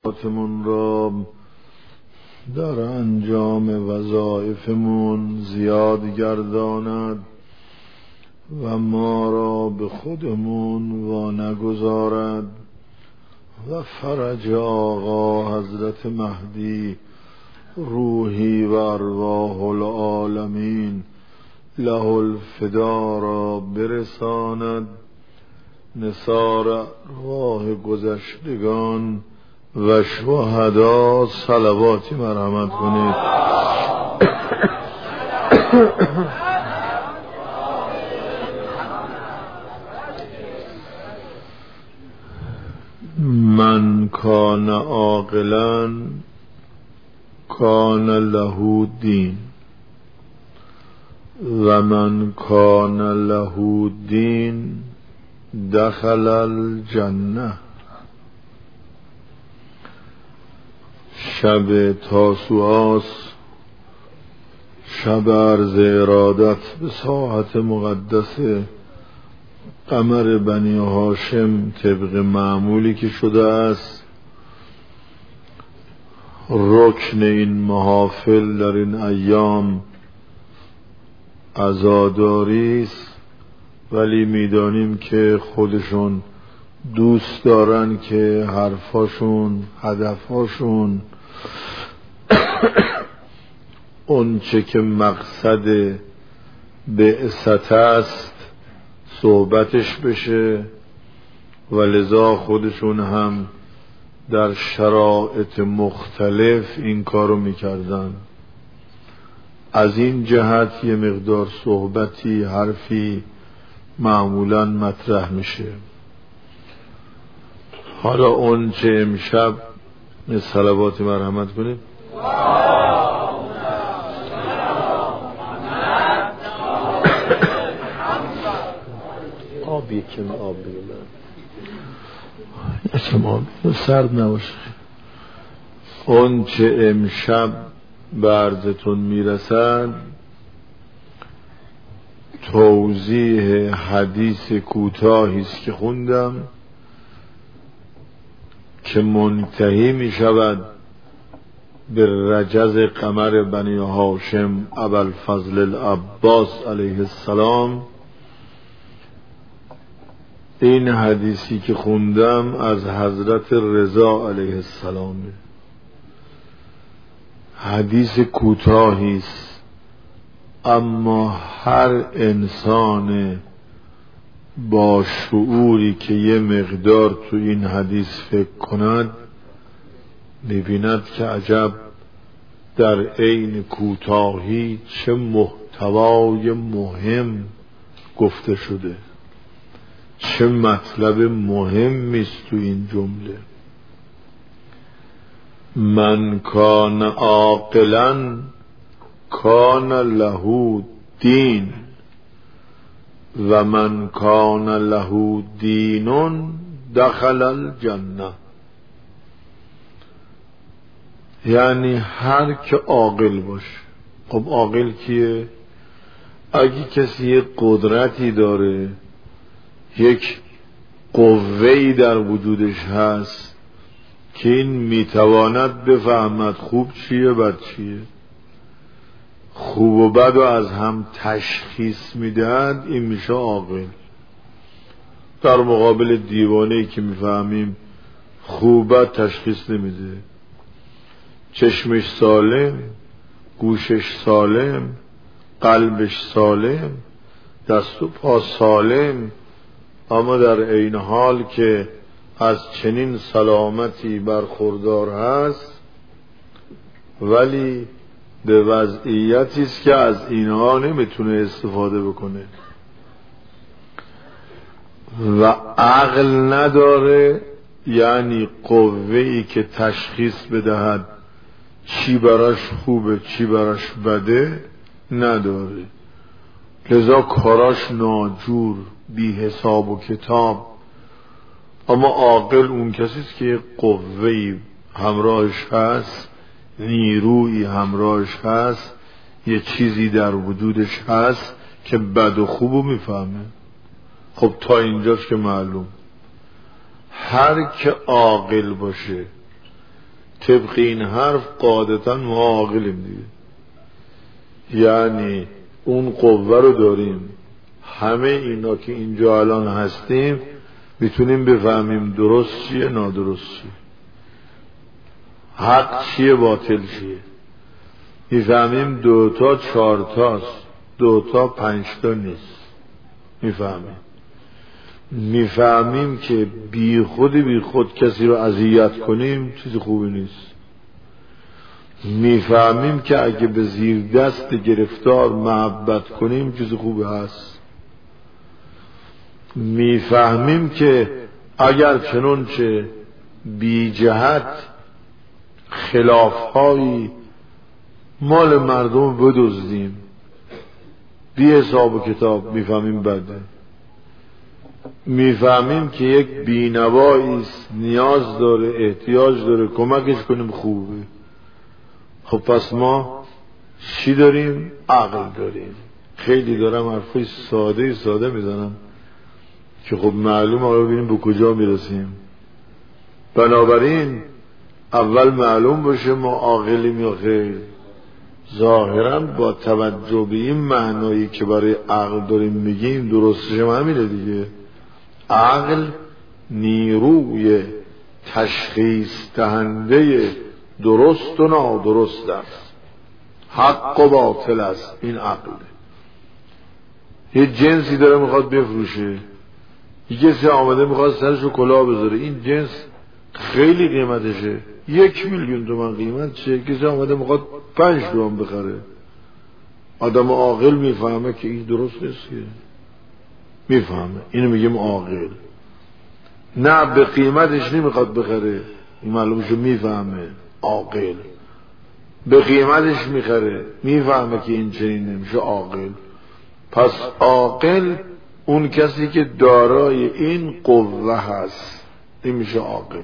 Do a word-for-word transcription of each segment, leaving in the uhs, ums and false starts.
من را در انجام وظایفمون زیاد گرداند و ما را به خودمون وا نگذارد و فرج آقا حضرت مهدی روحی و ارواح العالمین له الفدا را برساند. نثار ارواح گذشتگان و شهدا صلواتی مرحمت کنید. من کان عاقلا کان له دین و من کان له دین دخل الجنه. شب تاسوعاست، شب عرض ارادت به ساعت مقدس قمر بنی هاشم طبق معمولی که شده است. رکن این محافل در این ایام عزاداری است، ولی میدانیم که خودشون دوست دارن که حرفاشون، هدفاشون اون چه که مقصد بعثت است صحبتش بشه و لذا خودشون هم در شرایط مختلف این کارو میکردن. از این جهت یه مقدار صحبتی، حرفی معمولا مطرح میشه. حالا اون چه امشب صلوات مرحمت کنید. آب یکم آب بگیرم، یکم آب سرد نباشه. اون چه امشب به عرضتون میرسد توضیح حدیث کوتاهی است که خوندم که منتهی می شود به رجز قمر بنی هاشم ابوالفضل العباس علیه السلام. این حدیثی که خوندم از حضرت رضا علیه السلام، حدیث کوتاهی است، اما هر انسان با شعوری که یه مقدار تو این حدیث فکر کند می‌بیند که عجب در عین کوتاهی چه محتوای مهم گفته شده، چه مطلب مهمی است تو این جمله. من کان عاقلا کان له دین و من کان له دین دخل الجنه. یعنی هر که عاقل باشه. خب عاقل کیه؟ اگه کسی یک قدرتی داره، یک قوه‌ای در وجودش هست که این میتواند بفهمد خوب چیه بد چیه، خوب و بد و از هم تشخیص میدهد، این میشه عاقل. در مقابل دیوانه‌ای که میفهمیم خوب بد تشخیص نمیده، چشمش سالم، گوشش سالم، قلبش سالم، دست و پا سالم، اما در عین حال که از چنین سلامتی برخوردار هست ولی به وضعیتی است که از اینها نمیتونه استفاده بکنه و عقل نداره، یعنی قوه‌ای که تشخیص بدهد چی براش خوبه چی براش بده نداره، لذا کاراش ناجور، بی حساب و کتاب. اما عاقل اون کسی است که قوه‌ای همراهش هست، نیرویی همراهش هست، یه چیزی در وجودش هست که بد و خوبو میفهمه. خب تا اینجاست که معلوم هر که عاقل باشه طبق این حرف قاعدتا ما عاقلیم دیگه، یعنی اون قوه رو داریم. همه اینا که اینجا الان هستیم میتونیم بفهمیم درست چیه نادرست چیه، حق چیه باطل چیه. میفهمیم دوتا چارتاست، دوتا پنجتا نیست. میفهمیم میفهمیم که بی خود بی خود کسی رو اذیت کنیم چیز خوبی نیست. میفهمیم که اگه به زیر دست گرفتار محبت کنیم چیز خوبی هست. میفهمیم که اگر چنانچه بی جهت خلافهایی مال مردم بدزدیم بی حساب و کتاب، میفهمیم بده. میفهمیم که یک بینوایی نیاز داره، احتیاج داره، کمکش کنیم خوبه. خب پس ما چی داریم؟ عقل داریم. خیلی دارم حرفای ساده ساده میزنم که خب معلوم آقا ببینیم به کجا میرسیم. بنابراین اول معلوم باشه ما عاقلیم یا خیر. ظاهرا با توجه به این معنایی که برای عقل داریم میگیم درستش همینه دیگه. عقل نیروی تشخیص دهنده درست و نادرست است، حق و باطل است. این عقل یه جنسی داره میخواد بفروشه، یه کسی آمده میخواد سرشو کلاه بذاره، این جنس خیلی قیمتشه، یک میلیون تومان قیمت چه، کسی آمده میخواد پنج تومان بخره. آدم عاقل میفهمه که این درست نیست، میفهمه. اینو میگیم عاقل. نه به قیمتش نمیخواد بخره، این معلومشو میفهمه. عاقل به قیمتش میخره، میفهمه که این چنین نمیشه. عاقل. پس عاقل اون کسی که دارای این قوه هست، این میشه عاقل.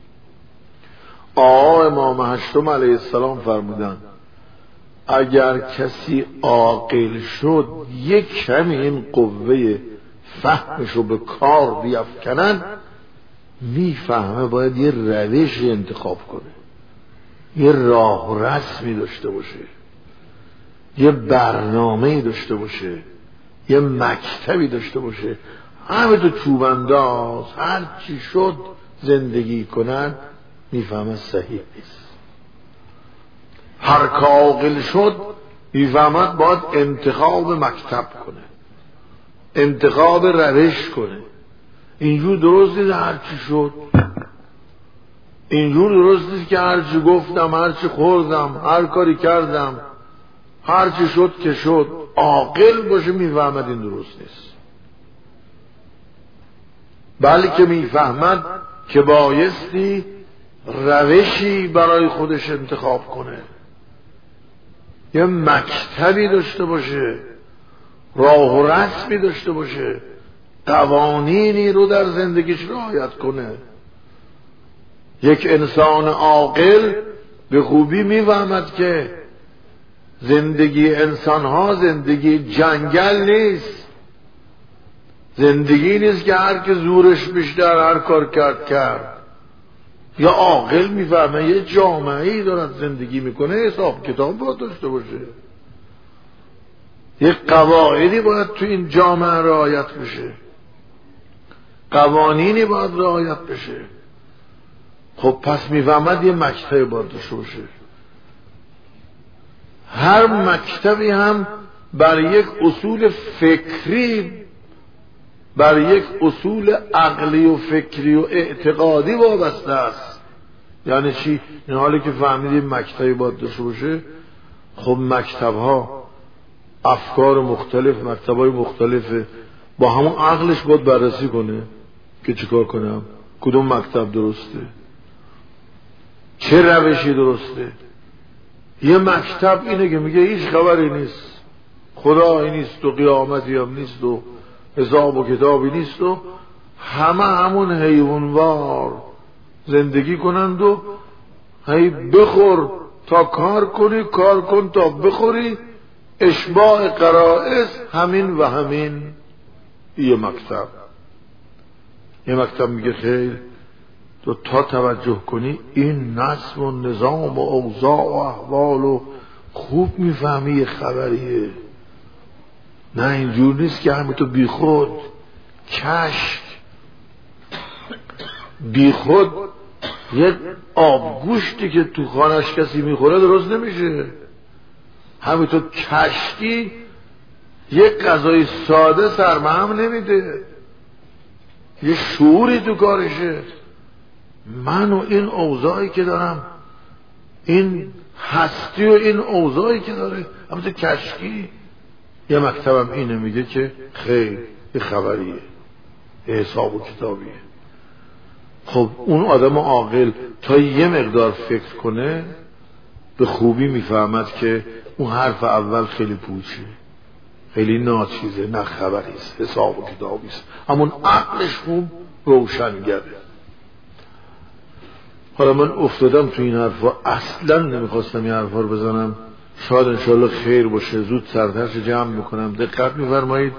آقا امام هشتم علیه السلام فرمودن اگر کسی عاقل شد یک کمی این قوه فهمشو به کار بیفکنن، میفهمه باید یه روش انتخاب کنه، یه راه و رسمی داشته باشه، یه برنامه‌ای داشته باشه، یه مکتبی داشته باشه. همه تو چوبنداز هر چی شد زندگی کنن، میفهمه صحیح نیست. هر که عاقل شد میفهمد باید انتخاب مکتب کنه، انتخاب روش کنه. اینجور درست نیست هر چی شد، اینجور درست نیست که هر چی گفتم، هر چی خوردم، هر کاری کردم، هر چی شد که شد. عاقل باشه میفهمد این درست نیست، بلکه میفهمد که بایستی روشی برای خودش انتخاب کنه، یه مکتبی داشته باشه، راه و رسمی داشته باشه، قوانینی رو در زندگیش رعایت کنه. یک انسان عاقل به خوبی میفهمد که زندگی انسان ها زندگی جنگل نیست، زندگی نیست که هر که زورش بیشتر هر کار کرد کرد. یا عاقل میفهمه یه جامعه‌ای دارد زندگی میکنه، حساب کتاب باید داشته باشه، یک قواعدی باید تو این جامعه رعایت بشه، قوانینی باید رعایت بشه. خب پس میفهمد یه مکتبی باید داشته باشه. هر مکتبی هم بر یک اصول فکری، بر یک اصول عقلی و فکری و اعتقادی وابسته است. یعنی چی؟ این حالی که فهمیدیم مکتبی باید داشته باشه، خب مکتب ها افکار مختلف، مکتب های مختلفه، با همون عقلش باید بررسی کنه که چیکار کنم، کدوم مکتب درسته، چه روشی درسته. یه مکتب اینه که میگه هیچ خبری نیست، خدایی نیست و قیامتی هم نیست و حساب و کتابی نیست و همه همون حیوانوار زندگی کنند و هی بخور تا کار کنی، کار کن تا بخوری، اشباع قرائز همین و همین. یه مکتب. یه مکتب میگه خیر تو تا توجه کنی این نظم و نظام و اوضاع و احوال و خوب میفهمی یه خبریه. نه اینجور نیست که همین تو بی خود کشک بی خود یه آبگوشتی که تو خانش کسی میخوره درست نمیشه. همینطور کشکی یه غذای ساده سرمهم نمیده، یه شعوری تو کارشه. من و این اوضاعی که دارم، این هستی و این اوضاعی که داره، همینطور کشکی یه مکتبم اینه میگه که خیر یه خبریه، یه حساب و کتابیه. خب اون آدم عاقل تا یه مقدار فکر کنه به خوبی میفهمد که اون حرف اول خیلی پوچه، خیلی ناچیزه، نه خبریست، حساب و کتابیست. همون عقلش خوب روشنگره. حالا من افتادم تو این حرفا، اصلا نمیخواستم این حرفا رو بزنم، شاید انشاءالله خیر باشه، زود سرترش جمع میکنم. دقت میفرمایید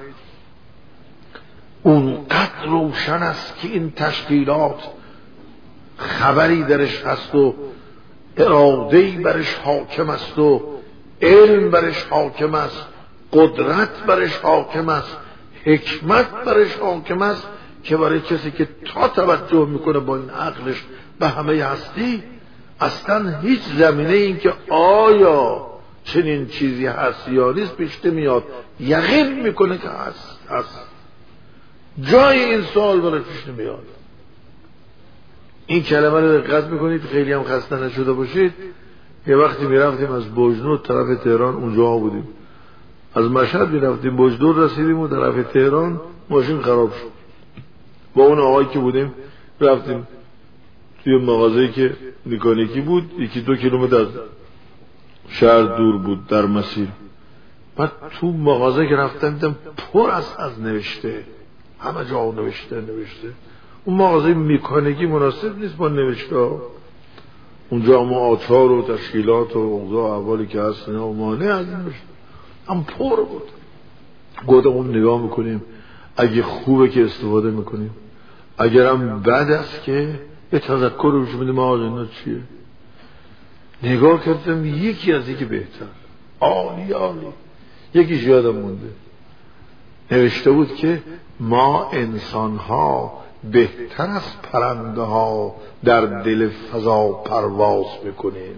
اونقدر روشن است که این تشکیلات خبری درش هست و ارادهی برش حاکم است و علم برش حاکم است، قدرت برش حاکم است، حکمت برش حاکم است، که برای کسی که تا توجه میکنه با این عقلش به همه هستی، اصلا هیچ زمینه این که آیا چنین چیزی هست یا نیست پیش نمیاد، یقین میکنه که هست هست جای این سوال برای پیش نمیاد. این کلمه رو دقت میکنید، خیلی هم خسته نشده باشید. یه وقتی میرفتیم از بجنورد طرف تهران، اونجا بودیم، از مشهد میرفتیم بجنورد رسیدیم و طرف تهران ماشین خراب شد. با اون آقایی که بودیم رفتیم توی مغازه‌ای که مکانیکی بود، یکی دو کیلومتر از شهر دور بود در مسیر. بعد تو مغازه که رفتم دیدم پر از از نوشته، همه جا نوشته نوشته. اون مغازه مکانیکی مناسب نیست با نوشته ها. اونجا ما آچار و تشکیلات و اوضاع احوالی که هست نه و مانع از نوشته هم پر بود. گفتم اون نگاه میکنیم، اگه خوبه که استفاده میکنیم، اگرم بد است که یه تذکر روش میدیم آقا اینا چیه. نگاه کردم یکی از یکی بهتر، عالی عالی. یکیش یادم مونده، نوشته بود که ما انسان ها بهتر از پرنده ها در دل فضا پرواز میکنیم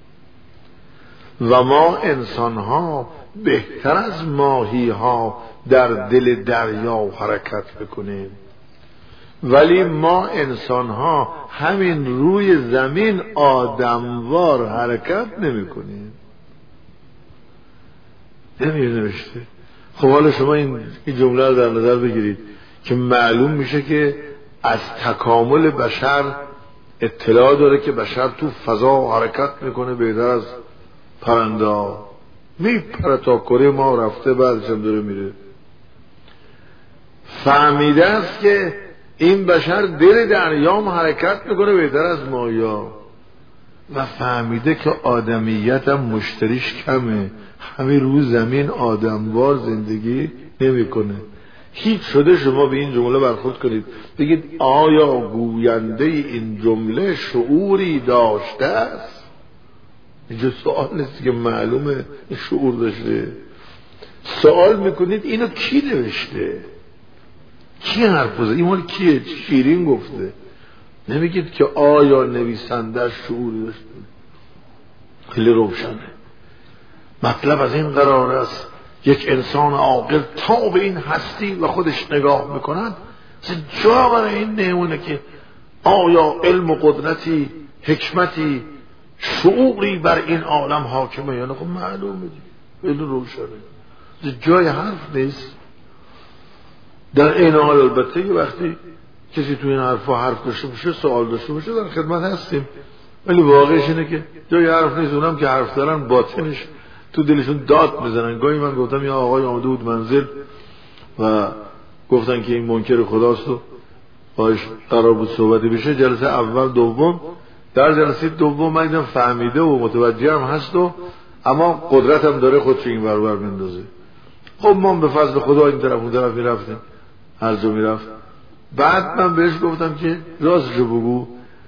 و ما انسان ها بهتر از ماهی ها در دل دریا حرکت میکنیم، ولی ما انسان ها همین روی زمین آدموار حرکت نمی کنیم. نمی نوشته. خب حالا شما این جمله رو در نظر بگیرید که معلوم میشه که از تکامل بشر اطلاع داره که بشر تو فضا حرکت میکنه بهتر از پرنده ها. میپره تا کره ما رفته، بعدش هم داره میره. فهمیده است که این بشر دل دریام حرکت میکنه بهتر از مایا، و فهمیده که آدمیت هم مشتریش کمه، همین روز زمین آدموار زندگی نمیکنه. هیچ شده شما به این جمله برخورد کنید بگید آیا گوینده این جمله شعوری داشته است؟ اینجا سوال نیست که معلومه شعور داشته. سوال میکنید اینو کی نوشته، کی حرف زده، این مال کیه، شیرین گفته. نمیگید که آیا نویسنده شعوری داشته. خیلی روشنه. مطلب از این قرار است یک انسان عاقل تا به این هستی و خودش نگاه میکند، جا برای این نمونه که آیا علم و قدرتی، حکمتی، شعوری بر این عالم حاکمه یا نه. خب معلومه، خیلی روشنه، جای حرف نیست. در این حال البته که وقتی کسی تو این حرفا حرف داشته باشه، سوال داشته باشه، در خدمت هستیم، ولی واقعش اینه که جای حرف نیست. اونم که حرف دارن باطنش تو دلشون داد میزنن. گاهی من گفتم یا آقای آمده بود منزل و گفتن که این منکر خداست و باش قرار بود صحبتی بشه، جلسه اول دوم، در جلسه دوم من دیدم فهمیده و متوجه هم هست و اما قدرت هم داره خودش این ور ور بندازه. خب ما به فضل خدا این طرف اون طرف میرفتیم، هر جا میرفت. بعد من بهش گفتم که راستشو بگو،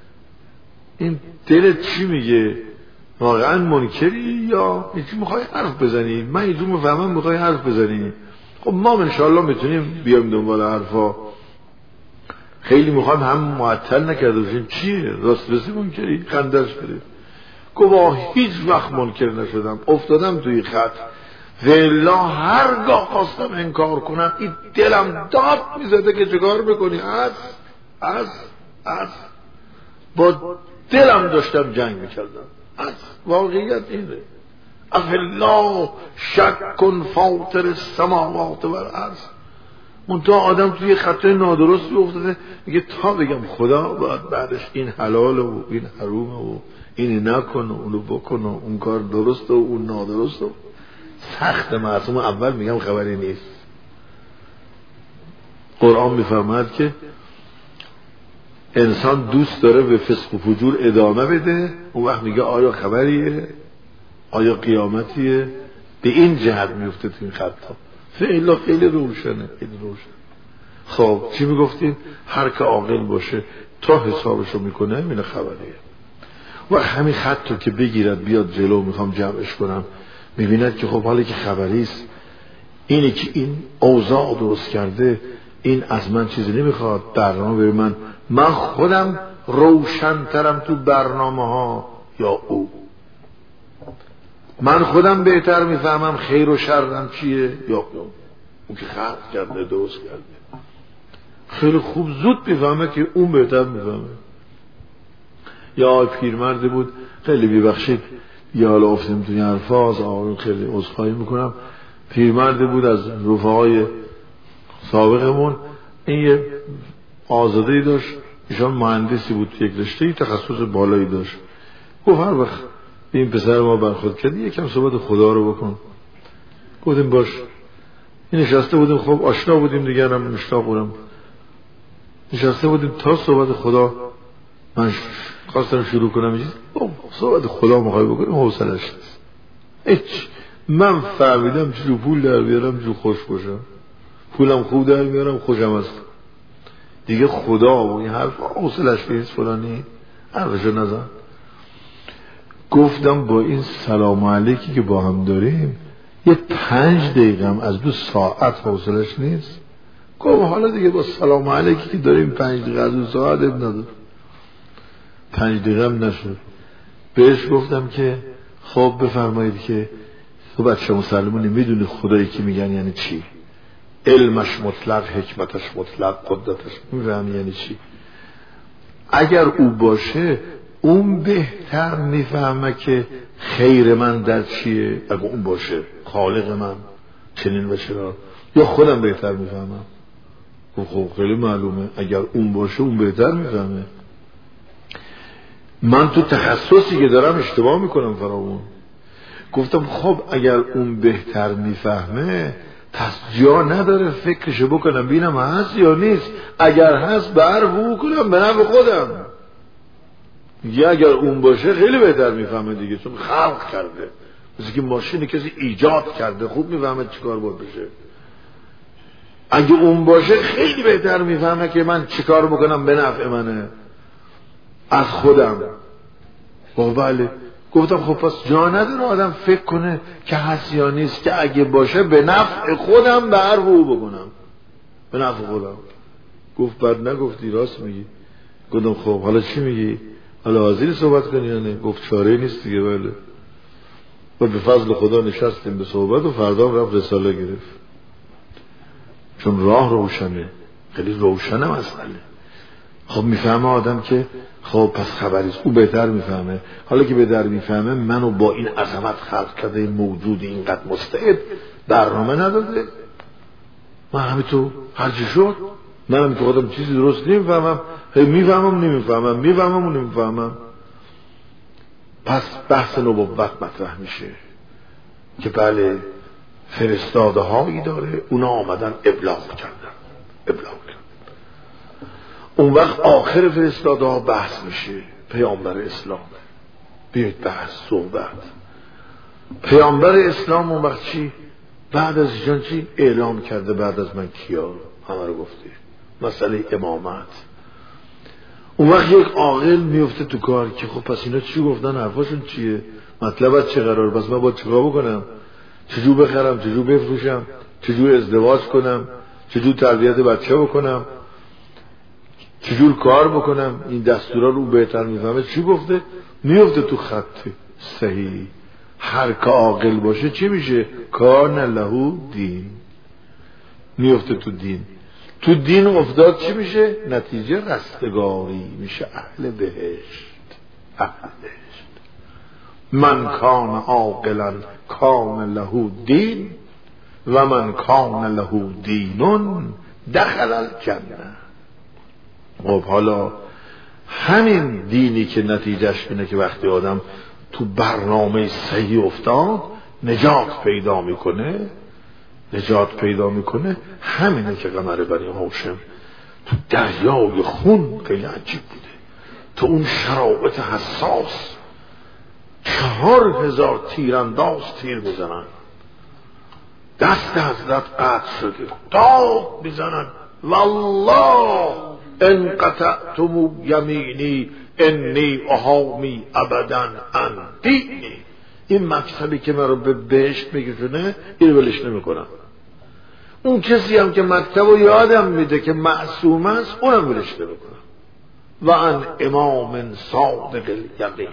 این دلت چی میگه؟ واقعا منکری یا یکی میخوای حرف بزنی؟ من اینجور میفهمم میخوای حرف بزنی. خب ما انشاءالله میتونیم بیایم دنبال حرفا. خیلی میخوایم هم معطل نکرده باشیم. چیه؟ راست رسی منکری؟ خندش بده. گواه هیچ وقت منکر نشدم، افتادم توی خط والله هرگاه خواستم انکار کنم این دلم داد میزده که چکار بکنی. از از از با دلم داشتم جنگ میکردم. از واقعیت اینه. افالله شک کن فاطر السماوات والارض. منتها آدم توی خطای نادرست افتاده میگه تا بگم خدا باید بعدش این حلال و این حرومه و این نکن و اونو بکن و اون کار درست و اون نادرست و سخت. معصوم اول میگم خبری نیست. قرآن میفرماید که انسان دوست داره به فسق و فجور ادامه بده، اون وقت میگه آیا خبریه؟ آیا قیامتیه؟ به این جهت میفته تو این خطا. فعلا خیلی روشنه، خیلی روشن. خب چی میگفتیم؟ هر که عاقل باشه تا حسابشو میکنه این خبریه. و همین خط رو که بگیرد بیاد جلو، میخوام جمعش کنم، میبیند که خب حالی که خبریست، اینی که این اوضاع درست کرده این از من چیزی نمیخواد، برنامه بر من، من خودم روشنترم تو برنامه ها یا او؟ من خودم بهتر میفهمم خیر و شرم چیه یا او؟ اون که خلق کرده درست کرده خیلی خوب زود میفهمه که اون بهتر میفهمه. یا آقای پیرمرد بود، خیلی بیبخشید یا حالا افتیم توی حرفاز، آقایون خیلی عذرخواهی میکنم، پیرمرد بود از رفقای سابقمون، این یه آزاده‌ای داشت، ایشان مهندسی بود، یک رشته تخصص بالایی داشت. گفت هر وقت این پسر ما برخورد کردی یکم صحبت خدا رو بکن. گفتیم باش. این نشسته بودیم، خب آشنا بودیم دیگر، هم مشتاق بودم، نشسته بودیم تا صحبت خدا من خواستم شروع کنم اینجا صحبت خدا میخوای بکنیم، حوصله‌اش نیست. هیچ. من فهمیدم چجور پول در بیارم، چجور خوش باشم، پولم خوب در میارم، خوشم است دیگه. خدا و این حرف حوصله‌اش نیست، فلانی حرفشو نزن. گفتم با این سلام علیکی که با هم داریم یه پنج دقیقه هم از دو ساعت حوصله‌اش نیست. گفت حالا دیگه با سلام علیکی که داریم پنج دقیقه از دو ساعت اب ندار. پنج دقیقه هم نشد. بهش گفتم که خب بفرمایید که تو بچه مسلمونی میدونی خدایی که میگن یعنی چی؟ علمش مطلق، حکمتش مطلق، قدرتش میفهمی یعنی چی؟ اگر او باشه اون بهتر میفهمه که خیر من در چیه. اگر اون باشه خالق من چنین و چرا، یا خودم بهتر میفهمم. خب خیلی معلومه اگر اون باشه اون بهتر میفهمه. من تو تخصصی که دارم اشتباه میکنم فراوون. گفتم خب اگر اون بهتر میفهمه پس جا نداره فکرشو بکنم بینم هست یا نیست. اگر هست برو کنم به نفع خودم. یا اگر اون باشه خیلی بهتر میفهمه دیگه، چون خلق کرده. مثل که ماشینی کسی ایجاد کرده، خوب میفهمه چیکار باید بشه. اگه اون باشه خیلی بهتر میفهمه که من چیکار بکنم به نفع منه از خودم. بله. گفتم خب پس جا نداره آدم فکر کنه که هست یا نیست، که اگه باشه به نفع خودم به هر رو بکنم، به نفع خودم. گفت بعد نگفتی، راست میگی. گفتم خب حالا چی میگی؟ حالا حاضری صحبت کنی یا نه؟ گفت چاره نیست دیگه. بله. و به فضل خدا نشستیم به صحبت و فردا رفت رساله گرفت، چون راه روشنه، خیلی روشنه مسئله. خب میفهمه آدم که خب پس خبریست، او بهتر میفهمه. حالا که بهتر میفهمه منو با این عظمت خلق کرده، این موجود اینقدر مستعد، برنامه نداده. من همینطور هرچی شد، من هم که خودم چیزی درست نمیفهمم، میفهمم نمیفهمم، میفهمم و نمیفهمم. پس بحث نبوت مطرح میشه که بله فرستاده هایی داره، اونا آمدن ابلاغ کردن، ابلاغ کردن. اون وقت آخر فرستاده ها بحث میشه، پیامبر اسلام. بیایید بحث صحبت. پیامبر اسلام اون وقت چی؟ بعد از ایشان چی؟ اعلام کرده بعد از من کیا؟ همه رو گفته. مسئله امامت. اون وقت یک عاقل میفته تو کار که خب پس اینا چی گفتن، حرفاشون چیه، مطلب از چه قرار، پس من باید چیکار بکنم، چجور بخرم، چجور بفروشم، چجور ازدواج کنم، چجور تربیت بچه بکنم، چجور کار بکنم. این دستورا رو بهتر میفهمه چی گفته، میفته تو خط صحیح. هر که عاقل باشه چی میشه؟ کان له دین، میفته تو دین. تو دین افتاد چی میشه؟ نتیجه رستگاری میشه، اهل بهشت. اهل بهشت من کان عاقلا کان له دین و من کان له دینون دخل الجنه. خب حالا همین دینی که نتیجهش اینه که وقتی آدم تو برنامه صحیح افتاد نجات پیدا میکنه، نجات پیدا میکنه، همینه که قمر بنی هاشم تو دریای خون خیلی عجیب بوده. تو اون شرایط حساس چهار هزار تیرانداز تیر بزنن، دست حضرت قطع شده، داد میزنن والله ان قطعتم یمینی انی احامی ابدا عن دینی. این مکتبی که من رو به بهشت میگذونه این ولش نمیکنم. اون کسی هم که مکتب رو یادم میده که معصوم است اونم ولش نمیکنم. و ان امام صادق الیقین.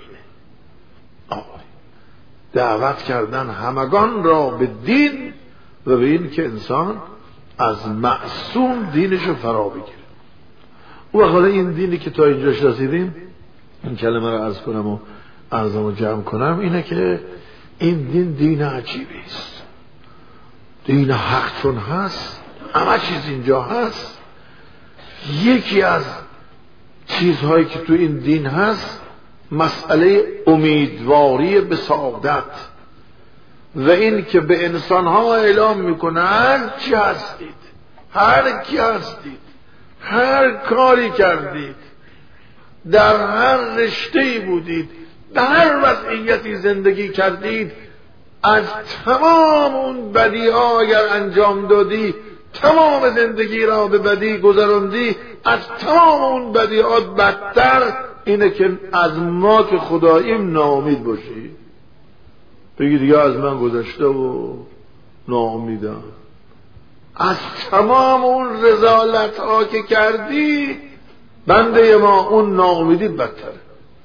دعوت کردن همگان را به دین و به این که انسان از معصوم دینش رو فرا بگیره. و حالا این دینی که تا اینجاش رسیدیم، این کلمه رو عرض کنم و عرضم رو جمع کنم، اینه که این دین دین عجیبی است. دین حق چون هست، همه چیز اینجا هست. یکی از چیزهایی که تو این دین هست مسئله امیدواری به سعادت و این که به انسانها اعلام میکنه هر چی هستید، هر کی هستید، هر کاری کردید، در هر رشته‌ای بودید، در هر وضعیتی زندگی کردید، از تمام اون بدی‌ها اگر انجام دادی، تمام زندگی را به بدی گذراندی، از تمام اون بدی‌ها بدتر اینه که از ما که خداییم ناامید باشی، بگی دیگه از من گذشته و ناامیدم. از تمام اون رذالت ها که کردی بنده ما اون ناامیدی بدتره.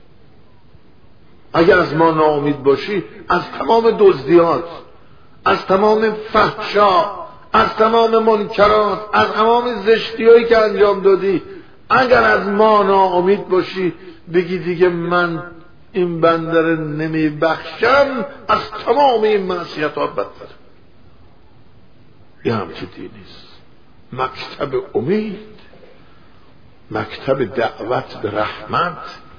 اگر از ما ناامید باشی، از تمام دزدیات، از تمام فحشا، از تمام منکرات، از تمام زشتیایی که انجام دادی، اگر از ما ناامید باشی بگی دیگه من این بنده رو نمی بخشم، از تمام این معصیتات بدتره. یه همچه دینیست. مکتب امید، مکتب دعوت به رحمت،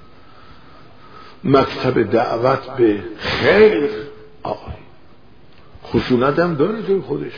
مکتب دعوت به خیر. آقای خشونت هم داره توی خودش،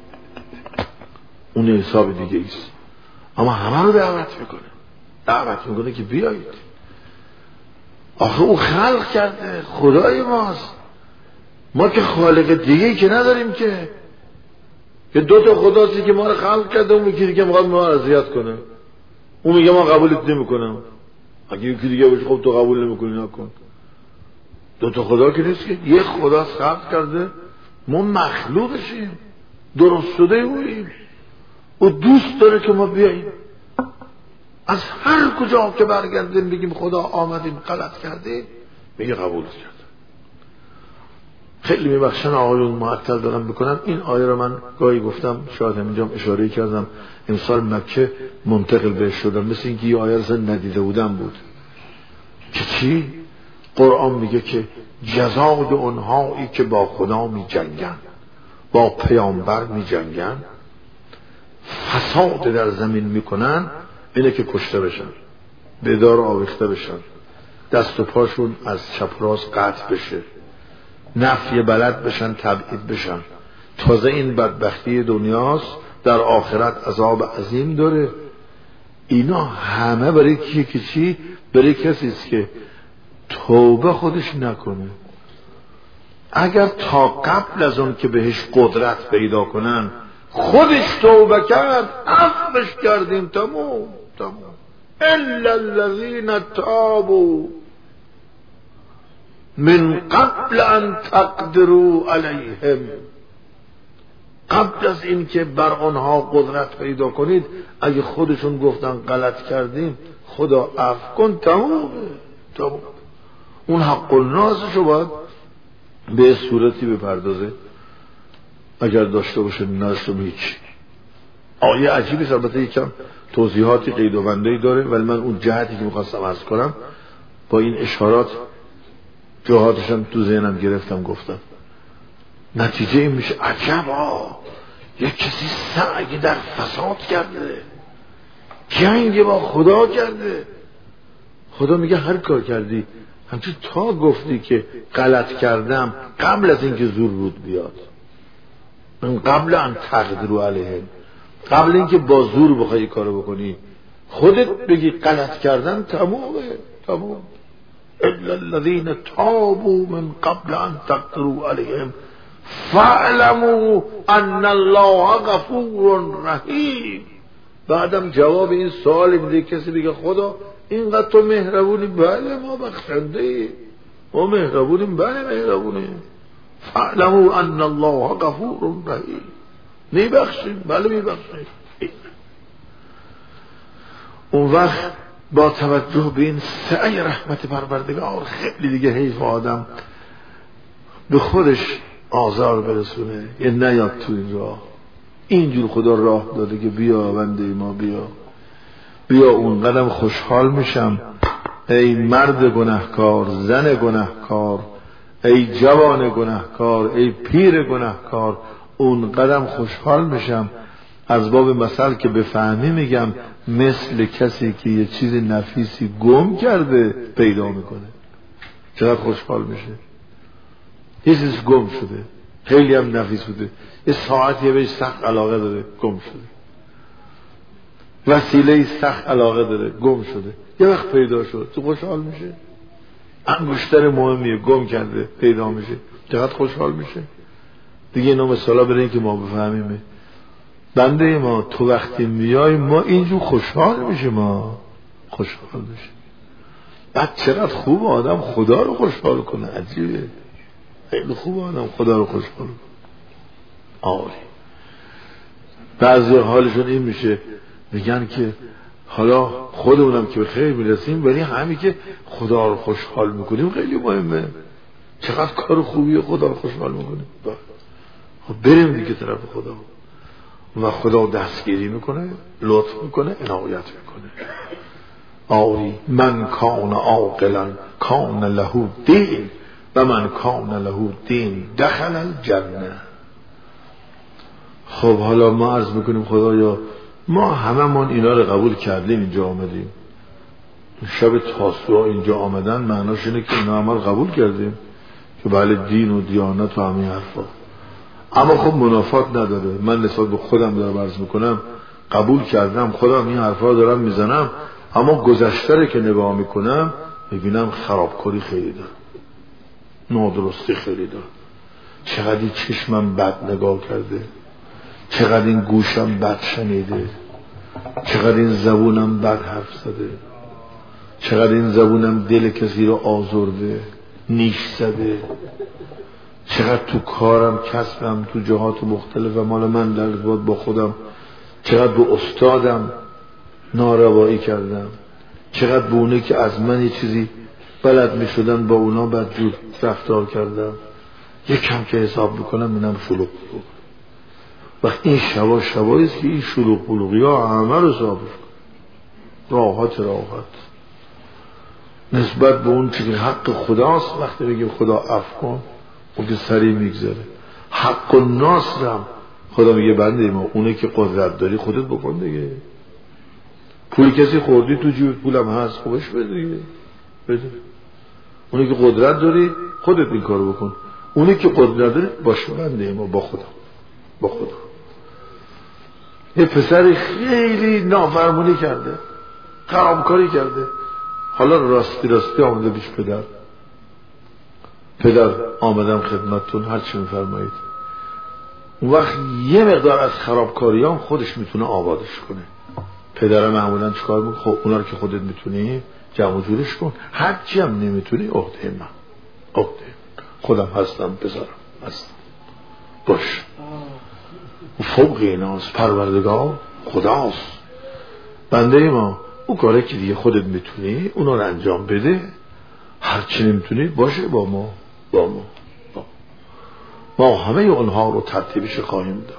اون حساب دیگه ایست، اما همه رو دعوت میکنه. دعوت میکنه که بیایید. آخه او خلق کرده، خدای ماست، ما که خالق دیگه که نداریم که که دو تا خداست که ما رو خلق کرده، اون یکی دیگه میخواد ما رو اذیت کنه، اون میگه ما قبولت نمیکنم. اگه یکی دیگه باشه خب تو قبول نمیکنی نکن. دو تا خدا که نیست که، یک خدا خلق کرده، ما مخلوقشیم، درست شده اویم. او دوست داره که ما بیاییم، از هر کجا که برگردیم بگیم خدا آمدیم غلط کردیم، میگه قبول کرد. خیلی میبخشن آقایون معطل دارم بکنم. این آیه رو من گاهی گفتم، شاید همینجا اشاره کردم، امسال مکه منتقل بهش شدم، مثل اینکه یه آیه رو ندیده بودم بود که چی؟ قرآن میگه که جزای اونهایی که با خدا می جنگن، با پیامبر می جنگن، فساد در زمین میکنن، اینه که کشته بشن، به دار آویخته بشن، دست و پاشون از چپ راست قطع بشه، نفی بلد بشن، تبعید بشن. تازه این بدبختی دنیاست، در آخرت عذاب عظیم داره. اینا همه برای کیه که چی؟ برای کسی است که توبه خودش نکنه. اگر تا قبل از اون که بهش قدرت پیدا کنن خودش توبه کرد، عفوش کردیم، تموم تموم، الا الذين تابوا من قبل ان تقدروا علیهم، قبل از این که بر آنها قدرت پیدا کنید اگه خودشون گفتن غلط کردیم خدا عفو کن، تمام تمام. اون حق و نازشو باید به صورتی بپردازه، اگر داشته باشه نازشو هیچ. آیه عجیبی، البته یکم توضیحاتی قید و بنده‌ای داره، ولی من اون جهتی که میخواستم عرض کنم با این اشارات جهاتشم تو ذهنم گرفتم گفتم. نتیجه این میشه عجبا یک کسی سعی در فساد کرده، جنگ با خدا کرده، خدا میگه هر کار کردی همچون تا گفتی که غلط کردم قبل از اینکه زور رود بیاد، من قبل ان تقدروا علیهم، قبل اینکه با زور بخوای کارو بکنی خودت بگی غلط کردم، تمامه تمام. الا الذين تابوا من قبل ان تقدروا عليهم فاعلموا ان الله غفور رحیم. بعدم جواب این سوال میده، کسی بگه خدا اینقدر تو مهربونی، بله ما بخشنده ایم، ما مهربونیم، بله مهربونیم. فاعلموا ان الله غفور رحیم، میبخشیم، بله میبخشیم. اون وقت با توجه به این سعی رحمت پروردگار خیلی دیگه حیف آدم به خودش آزار برسونه، یه نیاد تو این راه. اینجور خدا راه داده که بیا بنده ما، بیا بیا اون قدم خوشحال میشم ای مرد گناهکار، زن گناهکار، ای جوان گناهکار، ای پیر گناهکار، اون قدم خوشحال میشم. از باب مثل که بفهمی میگم، مثل کسی که یه چیز نفیسی گم کرده پیدا میکنه، چقدر خوشحال میشه. یه چیز گم شده خیلی هم نفیس بوده، یه ساعتی بهش سخت علاقه داره، گم شده. وسیله سخت علاقه داره، گم شده، یه وقت پیدا شد، تو خوشحال میشه. انگشتر مهمیه گم کرده پیدا میشه، چقدر خوشحال میشه. دیگه اینا مثلا برین که ما بفهمیم. بنده ما تو وقتی میای ما اینجور خوشحال میشه، ما خوشحال میشه. بعد چقدر خوب آدم خدا رو خوشحال کنه، عجیبه، خیلی خوب آدم خدا رو خوشحال کنه. آره بعضی حالشون این میشه، میگن که حالا خودمونم که به خیر میرسیم، ولی همین که خدا رو خوشحال میکنیم خیلی مهمه. چقدر کار خوبیه خدا رو خوشحال میکنیم. خب بریم دیگه طرف خدا و خدا دستگیری میکنه، لطف میکنه، عنایت میکنه. آری من کان عاقلا کان له دین و من کان له دین دخل الجنه. خب حالا ما عرض میکنیم خدایا ما هممون اینا رو قبول کردیم، اینجا آمدیم، شب تاسوعا اینجا آمدن معناش اینه که اینا عمل قبول کردیم که بله دین و دیانت و همین حرفا. اما خب منافات نداره، من نسبت به خودم دارم عرض میکنم، قبول کردم، خودم این حرفا دارم میزنم، اما گذشته که نگاه میکنم میبینم خرابکاری خیلی داره، نادرستی خیلی داره. چقدر این چشمم بد نگاه کرده، چقدر این گوشم بد شنیده، چقدر این زبونم بد حرف زده، چقدر این زبونم دل کسی رو آزرده، نیش زده، چقدر تو کارم کسبم تو جهات مختلف و مال من در ارتباط با خودم چقدر به استادم ناروایی کردم، چقدر به اونه که از من یه چیزی بلد می شدن با اونا بدجور رفتار کردم. یکم که حساب میکنم اینم شلوغ بود. وقت این شبا شباییست که این شلوغ بلوغی ها همه رو حساب کن، راحت راحت نسبت به اون چیزی حق خداست. وقتی بگیم خدا عفو کن اون که سریع میگذره. حق و ناصرم خدا میگه بنده ما اونه که قدرت داری خودت بکن دیگه. پول کسی خوردی تو جیب پولم هست خوبش بده دیگه، بده. اونه که قدرت داری خودت این کارو بکن. اونه که قدرت داری باشه بنده ما با خدا با خدا. یه پسر خیلی نافرمانی کرده، خرابکاری کرده، حالا راستی راستی آمده بیش پدر، پدر آمدم خدمتتون هر چی میفرمایید. اون وقت یه مقدار از خرابکاریام خودش میتونه آبادش کنه. پدر معمولا چیکار میکنه؟ خب اونا رو که خودت میتونی جمع جورش کن، هر چی هم نمیتونی عهده من، عهده خودم هستم بذارم هستم باش. فوق ایناست پروردگار خداست، بنده ما اون کاره که دیگه خودت میتونی اونا رو انجام بده، هر چی نمیتونی باشه با ما با ما با. ما همه اونها رو ترتیبش خواهیم داد.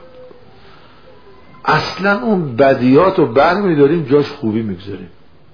اصلا اون بدیات رو بر میداریم جاش خوبی میگذاریم.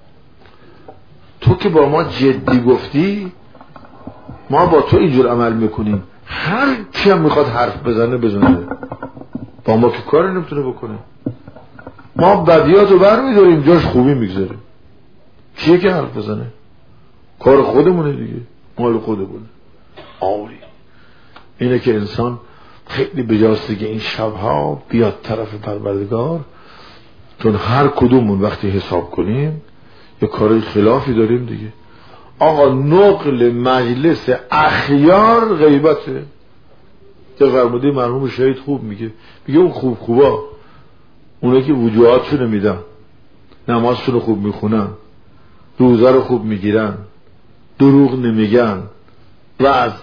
تو که با ما جدی گفتی ما با تو اینجور عمل میکنیم، هر کی هم میخواد حرف بزنه بزنه، با ما که کاری نمیتونه بکنه. ما بدیات رو بر میداریم جاش خوبی میگذاریم. کیه که حرف بزنه؟ کار خودمونه دیگه، مال خودمونه. آوری اینه که انسان خیلی بجاسته که این شبها بیاد طرف پروردگار، چون هر کدومون وقتی حساب کنیم یه کاری خلافی داریم دیگه. آقا نقل مجلس اخیار غیبته. که فرموده مرحوم شهید خوب میگه، میگه اون خوب خوبا اونه که وجوهاتشونو میدن، نمازشونو خوب میخونن، روزه رو خوب میگیرن، دروغ نمیگن و از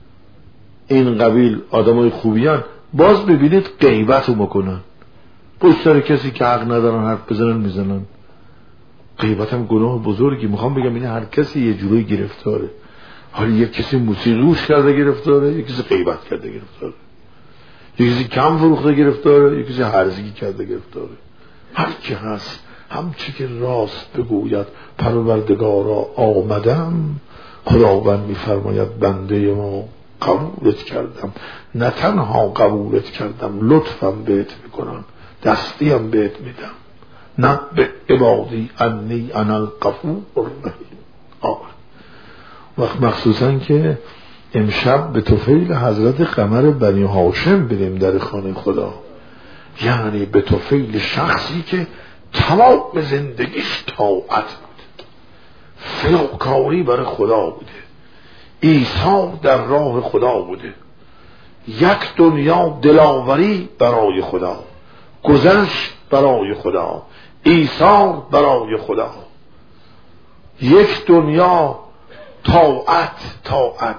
این قبیل آدمای خوبیان، باز ببینید غیبت رو میکنن. پشت سر کسی که حق ندارن حرف بزنن میزنن. غیبت هم گناه بزرگی. میخوام بگم این هر کسی یه جوری گرفتاره. حالا یک کسی موسیقی گوش کرده گرفتاره، یک کسی غیبت کرده گرفتاره، یک کسی کم فروخته گرفتاره، یک کسی هرزگی کرده گرفتاره. هر کی هست همچی که راست بگوید پروردگارا آمدم، خداوند میفرماید بنده ما قبولت کردم، نه تنها قبولت کردم لطفم بهت میکنم، دستیم بهت میدم، نبئ عبادی انی انا الغفور الرحیم. آره وقت مخصوصا که امشب به طفیل حضرت قمر بنی هاشم بریم در خانه خدا، یعنی به طفیل شخصی که تمام زندگیش طاعت بود، فداکاری برای خدا بوده، ایثار در راه خدا بوده، یک دنیا دلاوری برای خدا، گذشت برای خدا، ایثار برای خدا، یک دنیا طاعت طاعت.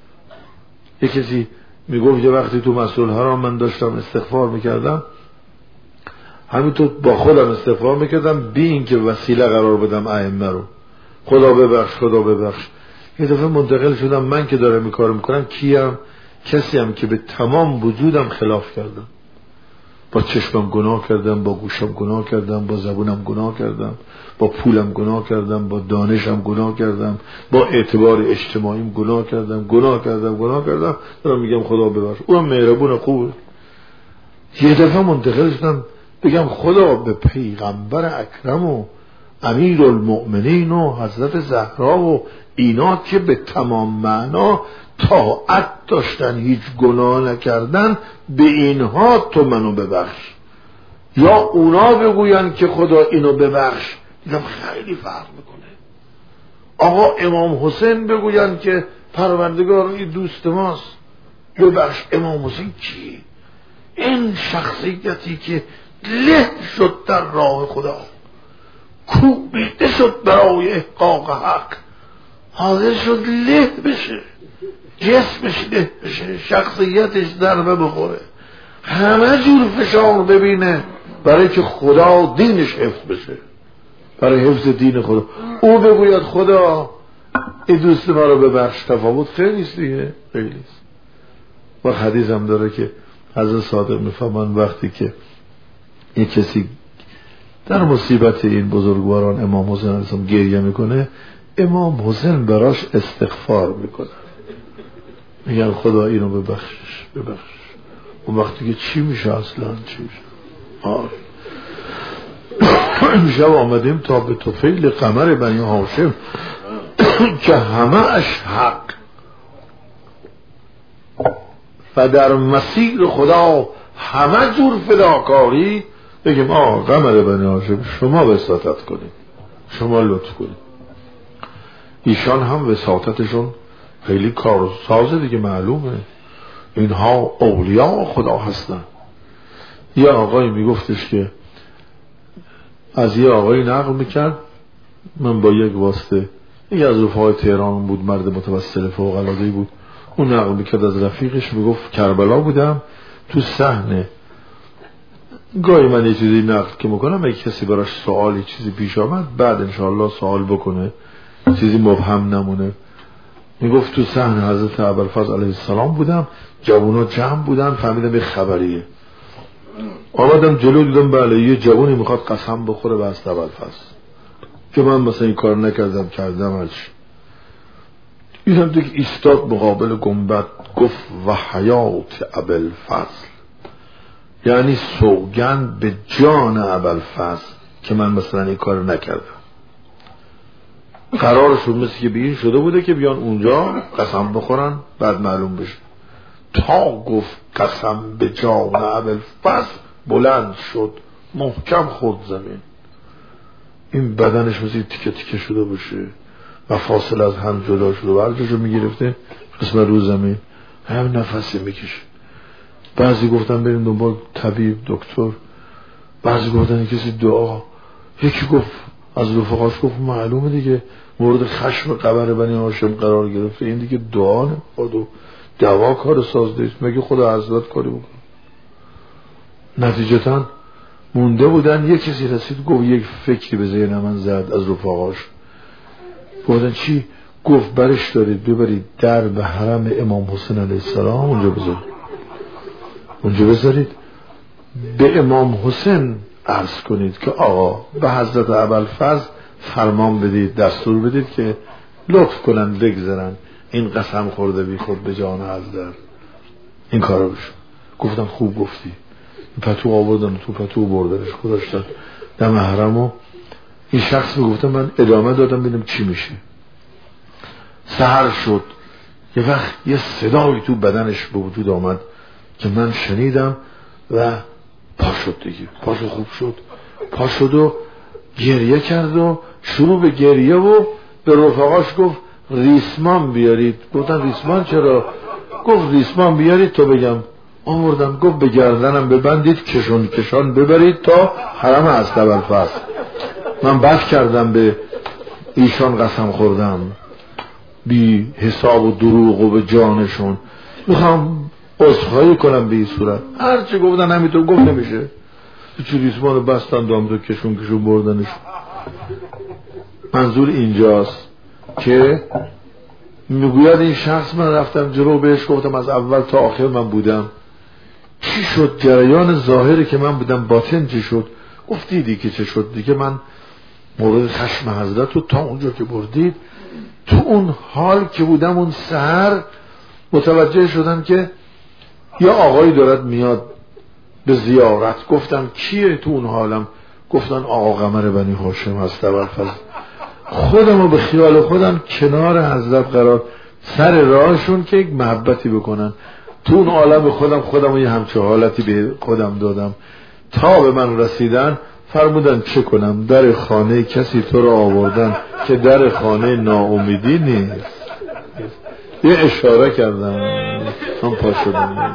یک کسی میگفت یه وقتی تو مسئول حرام من داشتم استغفار میکردم، همینطور با خودم استغفار میکردم بی این که وسیله قرار بدم ائمه رو، خدا ببخش خدا ببخش. یه دفعه منتقل شدم من که دارم این کارو میکنم کیم؟ کسی هم که به تمام وجودم خلاف کردم. با چشمم گناه کردم، با گوشم گناه کردم، با زبونم گناه کردم، با پولم گناه کردم، با دانشم گناه کردم، با اعتبار اجتماعیم گناه کردم گناه کردم گناه کردم دارم میگم خدا ببخش. اونم مهربون خوبه. یه دفعه منتقل شدم بگم خدا به پیغمبر اکرم و امیر المؤمنین و حضرت زهرا و اینا که به تمام معنا طاعت داشتن، هیچ گناه نکردن، به اینها تو منو ببخش، یا اونا بگوین که خدا اینو ببخش. دیدم خیلی فرق میکنه. آقا امام حسین بگوین که پروردگار این دوست ماست ببخش. امام حسین کی؟ این شخصیتی که له شد در راه خدا، کوبیده شد برای احقاق حق، حاضر شد له بشه، جسمش له بشه، شخصیتش ضربه بخوره، همه جور فشار ببینه برای که خدا دینش حفظ بشه، برای حفظ دین خدا. او بگوید خدا این دوست ما رو ببخش. تفاوت خیلی است دیگه، خیلی است. و حدیث هم داره که حضرت صادق میفهمن وقتی که یک کسی در مصیبت این بزرگواران امام حسین علیه السلام گریه میکنه، امام حسین براش استغفار میکنه، میگن خدا اینو ببخشش ببخش. اون وقتی که چی میشه اصلا چی میشه؟ آره امشب آمدیم تا به طفیل قمر بنی هاشم که همه اش حق و در مسیر خدا همه جور فداکاری، بگیم آه قمر بنی هاشم شما وساطت کنید، شما لطف کنید. ایشان هم وساطتشون خیلی کارسازه دیگه، معلومه اینها اولیاء خدا هستن. یه آقایی میگفتش که از یه آقای نقل میکرد، من با یک واسطه، یکی از رفقای تهران بود، مرد متوسل فوق العاده‌ای بود، اون نقل میکرد از رفیقش، میگفت کربلا بودم تو صحنه. گاهی من یه چیزی نقل که میکنم اگه کسی براش سوالی چیزی پیش آمد بعد انشاءالله سوال بکنه، چیزی مبهم نمونه. میگفت تو صحنه حضرت ابوالفضل علیه السلام بودم، جوونا جمع بودن، فهمیدم یه خبریه، آمدم جلو دیدم بله یه جوونی میخواد قسم بخوره به حضرت ابوالفضل که من مثلا این کار نکردم، کردم هرچی. دیدم دیگه ایستاد مقابل گنبد گفت و حیات ابوالفضل، یعنی سوگند به جان ابوالفضل که من مثلا این کار نکردم. قرارشون مثل که به این شده بوده که بیان اونجا قسم بخورن بعد معلوم بشه. تا گفت قسم به جان ابوالفضل بلند شد، محکم خورد زمین، این بدنش مثل تیکه تیکه شده باشه و فاصله از هم جدا شده و هرجاشو میگرفته قسم رو زمین، هم نفسی میکشه. بعضی گفتن بریم دنبال طبیب دکتر، بعضی گفتن کسی دعا، یکی گفت از رفقاش گفت معلومه دیگه مورد خشم قبر بنی هاشم قرار گرفته، این دیگه دعا نمیخواد و دوا کار سازده، مگه خدا حضرت کاری بکنه. نتیجتا مونده بودن، یک کسی رسید گفت یک فکری به ذهن من زد از رفقاش، گفتن چی؟ گفت برش دارید ببرید در به حرم امام حسین علیه السلام اونجا بذارید، اونجا بذارید به امام حسین عرض کنید که آقا به حضرت ابوالفضل فرمان بدید، دستور بدید که لطف کنن بگذارن این قسم خورده بی خود به جان حضرت، این کارو بشون. گفتم خوب گفتی. پتو آوردن تو پتو بردنش گذاشتن دم حرمو. این شخص میگفتم من ادامه دادم ببینم چی میشه. سحر شد، یه وقت یه صدایی تو بدنش به وجود آمد که من شنیدم و پا شد دیگه، پاشو خوب شد، پا شد و گریه کرد و شروع به گریه و به رفقاش گفت ریسمان بیارید. گفتن ریسمان چرا؟ گفت ریسمان بیارید تا بگم. آوردم گفت به گردنم ببندید کشون کشان ببرید تا حرم حضرت ابوالفضل. من بس کردم به ایشان قسم خوردم بی حساب و دروغ و به جانشون، میخوام عذرخواهی کنم به این صورت. هرچی گفتن همینطور گفت نمیشه، چی ریسمان رو بستن دامدو کشون کشون بردنش. منظور اینجاست که میگوید این شخص من رفتم جلو بهش گفتم از اول تا آخر من بودم، چی شد جریان ظاهری که من بودم باطن چی شد؟ گفت دیدی که چه شد دیگه، من مورد خشم حضرت رو تا اونجا که بردید تو اون حال که بودم اون سحر متوجه شدم که یا آقایی دارد میاد به زیارت. گفتم کیه تو اون حالم؟ گفتن آقا قمر بنی هاشم هست ابوالفضل. خودم رو به خیال خودم کنار حضرت قرار سر راهشون که یک محبتی بکنن، تو اون عالم خودم خودم رو یه همچه حالتی به خودم دادم. تا به من رسیدن فرمودن چه کنم؟ در خانه کسی تو رو آوردن که در خانه ناامیدی نیست. یه اشاره کردم هم پا شدم.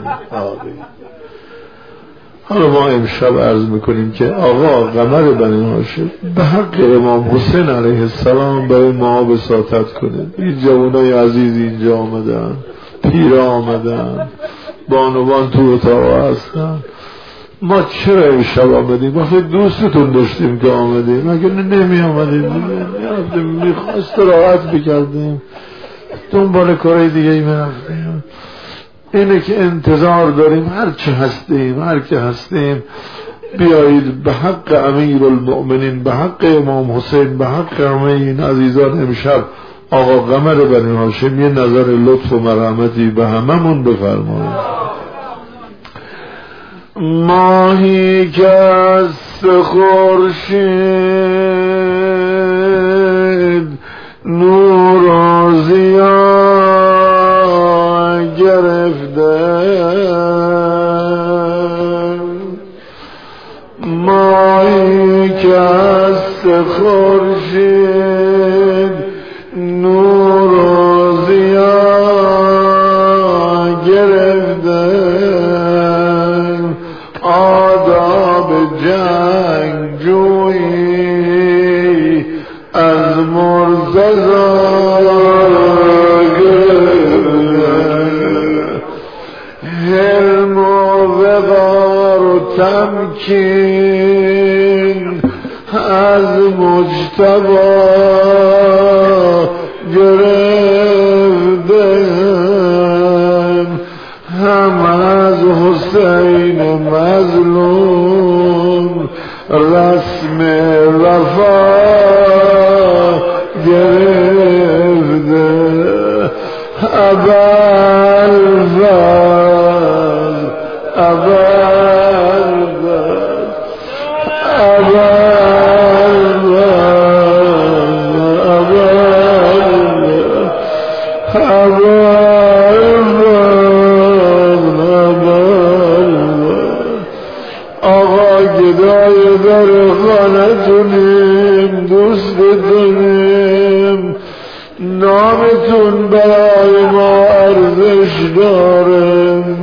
حالا ما امشب عرض میکنیم که آقا قمر بنی هاشم به حق امام حسین علیه السلام برای ما بساطت کنه. این جوانای عزیز اینجا آمدن، پیر آمدن، بانوان تو اتاق هستن. ما چرا امشب آمدیم؟ ما فکر دوستتون داشتیم که آمدیم، اگر نمی آمدیم میخواست راحت بکردیم دنبال کارهای دیگه ای میرفتیم. اینه که انتظار داریم هر چه هستیم هر که هستیم بیایید به حق امیر المؤمنین، به حق امام حسین، به حق همه این عزیزان امشب آقا قمر بنی هاشم یه نظر لطف و مرحمتی به هممون بفرمایید. ماهی که از خورشید نور و ضیا گرفته، ماهی که از خورشید نور و ضیا گرفته، آداب جنگ جویی تمکین از مجتبی گرفتم، هم از حسین مظلوم رسم وفا گرفته. ابوالفضل ابوالفضل آقا گدای در خانتونیم، دوست دونیم، نامتون برای ما ارزش دارم.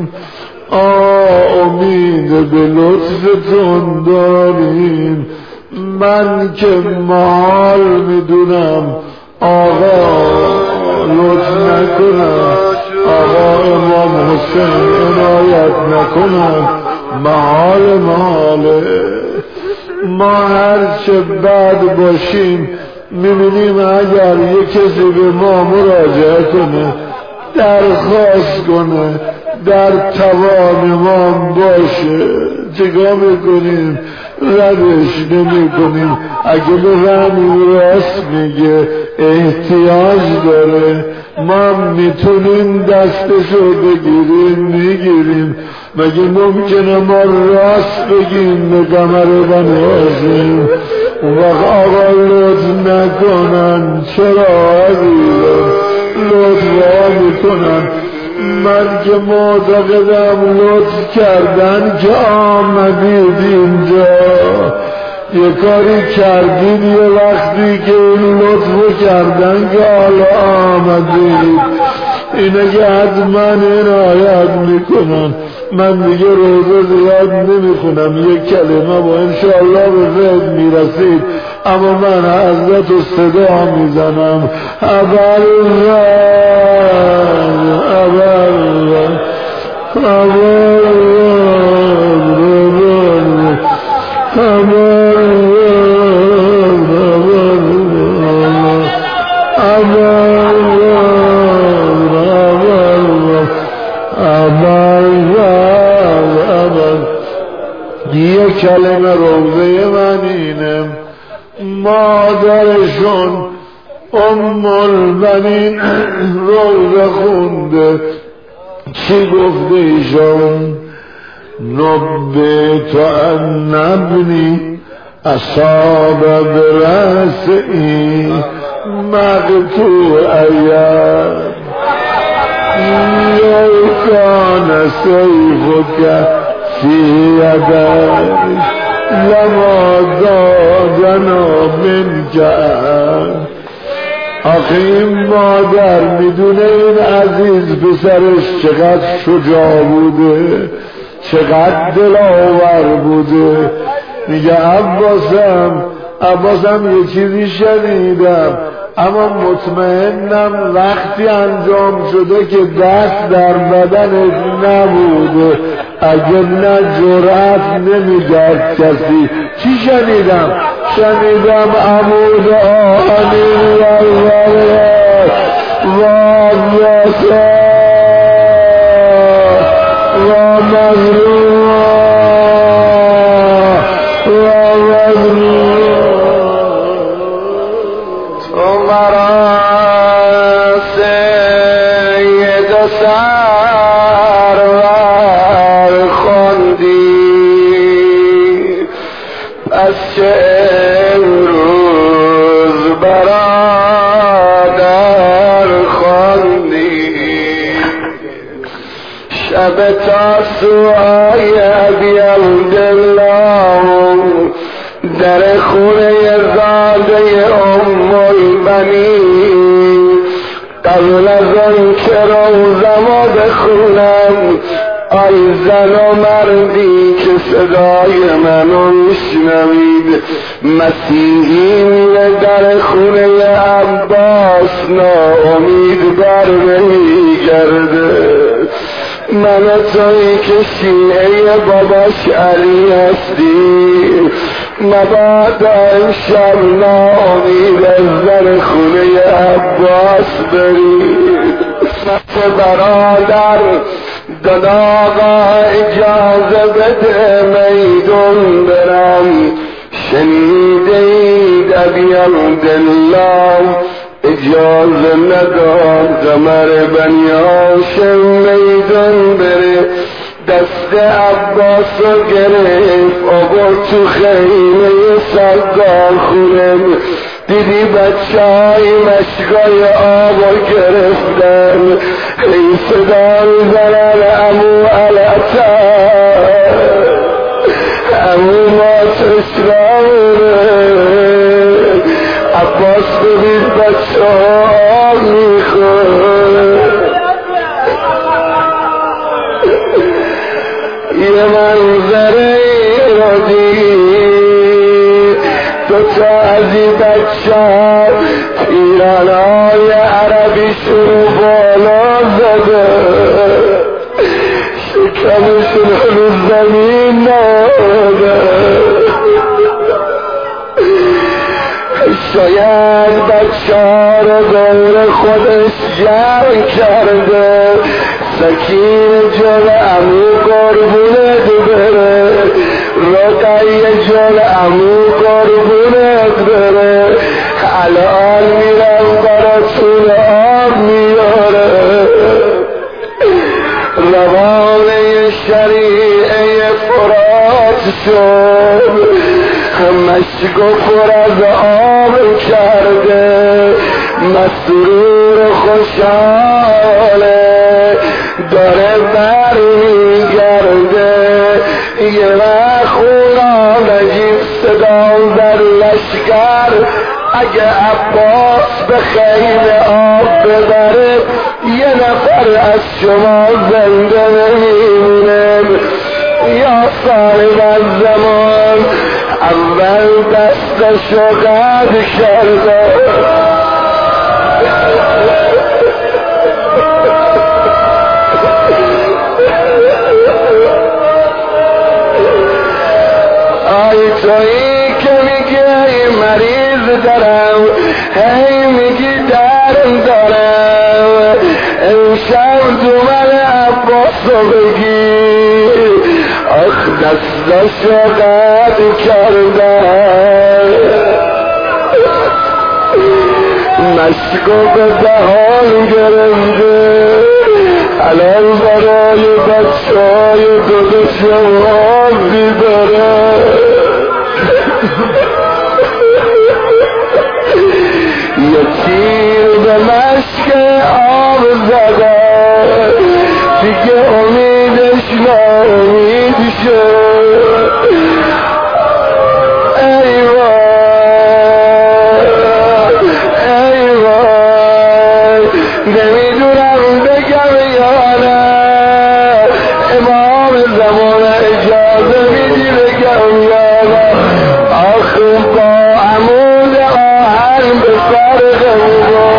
امید به لطفتون داریم. من که محال میدونم آقا لطف نکنم، آقا امام حسین عنایت نکنم، محال محاله. ما هرچه بد باشیم میبینیم اگر یک کسی به ما مراجعه کنه، درخواست کنه، در توان ما باشه، چگاه میکنیم؟ ردش نمی کنیم. اگه بفهمیم راست میگه، احتیاج داره، ما میتونیم دستشو بگیریم، میگیریم. مگه ممکنه ما راست بگیم به قمر بنی هاشم؟ اون وقت آقا لطف نکنن، چرا عزیزم لطفا میکنن؟ من که معتقدم لطف کردن که آمدید اینجا، یه کاری کردید یه وقتی که این لطف کردن که حالا آمدید، اینه که حتما عنایت میکنن. من دیگه روزه زیاد نمیخونم، یک کلمه با انشاءالله به فعل میرسید، اما من حضرت و صدا میزنم. ابوالفضل ابوالفضل یه کلمه روزه من اینه، مادرشون ام البنین روزه خونده، چی گفته ایشون؟ نبیت ان ابنی اصاب برأسئی مقطوعیا لو کان سیفک فی یدک لما دادنا منک. آخه این مادر میدونه این عزیز پسرش چقدر شجاع بوده، چقدر دلاور بوده. میگه عباسم عباسم یه چیزی شنیدم، اما مطمئنم وقتی انجام شده که دست در بدنش نبوده، اگر نه جرأت نمیگرد کسی. چی شنیدم؟ شنیدم عمود آنی و و و مظلوم و مظلوم تو مرا سید سرور خوندی، پس چه امروز برادر خواندی؟ شب تاسوعای ابی عبدالله در خونه زاده ام البنین، قبل از آن که روزمو بخونم، آی زن و مردی که صدای منو میشنوید، مسیحی میره در خونه عباس، ناامید بر نمیگرده. من و تویی که شیعه باباش علی هستی، مبادا شب نامید از در خونه عباس برید. نفس برادر داداغا اجازه بده میدون برم، شنیدید ابی عبدالله اجازه نداد قمر بنی هاشم میدون بره. دست عباس رو گرفت آورد تو خیمه سگار خونم، دیدی بچه های مشگای آب رو گرفتن، ای صدا میزنن امو علتا امو ما تشنامونه. عباس ببین بچه ها میخوره. یه منظره رو دید، دوتا از این بچه ها پیرانای عربیشون بالا زده، شکمشون رو زمین ناده. شاید بچه ها رو دور خودش جمع کرده، سکین جل امو قربونت بره، رقیه جل امو قربونت بره، الان میرم براتون آب میاره. روانه شریعه فرات شد، مشکو پر از آب کرده، مسرور خوشحاله داره بر میگرده. یه وخونا نجیب صدا در لشکر، اگه عباس به خیمه آب ببره یه نفر از شما زنده نمیمونه. یا صاحب الزمان اول دستشو قد کرده، آی تویی که میگی ای مریض دارم، هی میگی درم دارم، امشب دومن عباسو بگی، آخ دستشو قد کرده، مشکو به دهان گرفته، الان برای بچه های دودش آب بیبره. یه تیر به مشک آب زده، دیگه امیدش ناامید شد. ای وای ای وای، نمیدونم بگم یا نه، امام زمان اجازه میدی بگم یا نه. آخر با عمود آهن به سر خمودو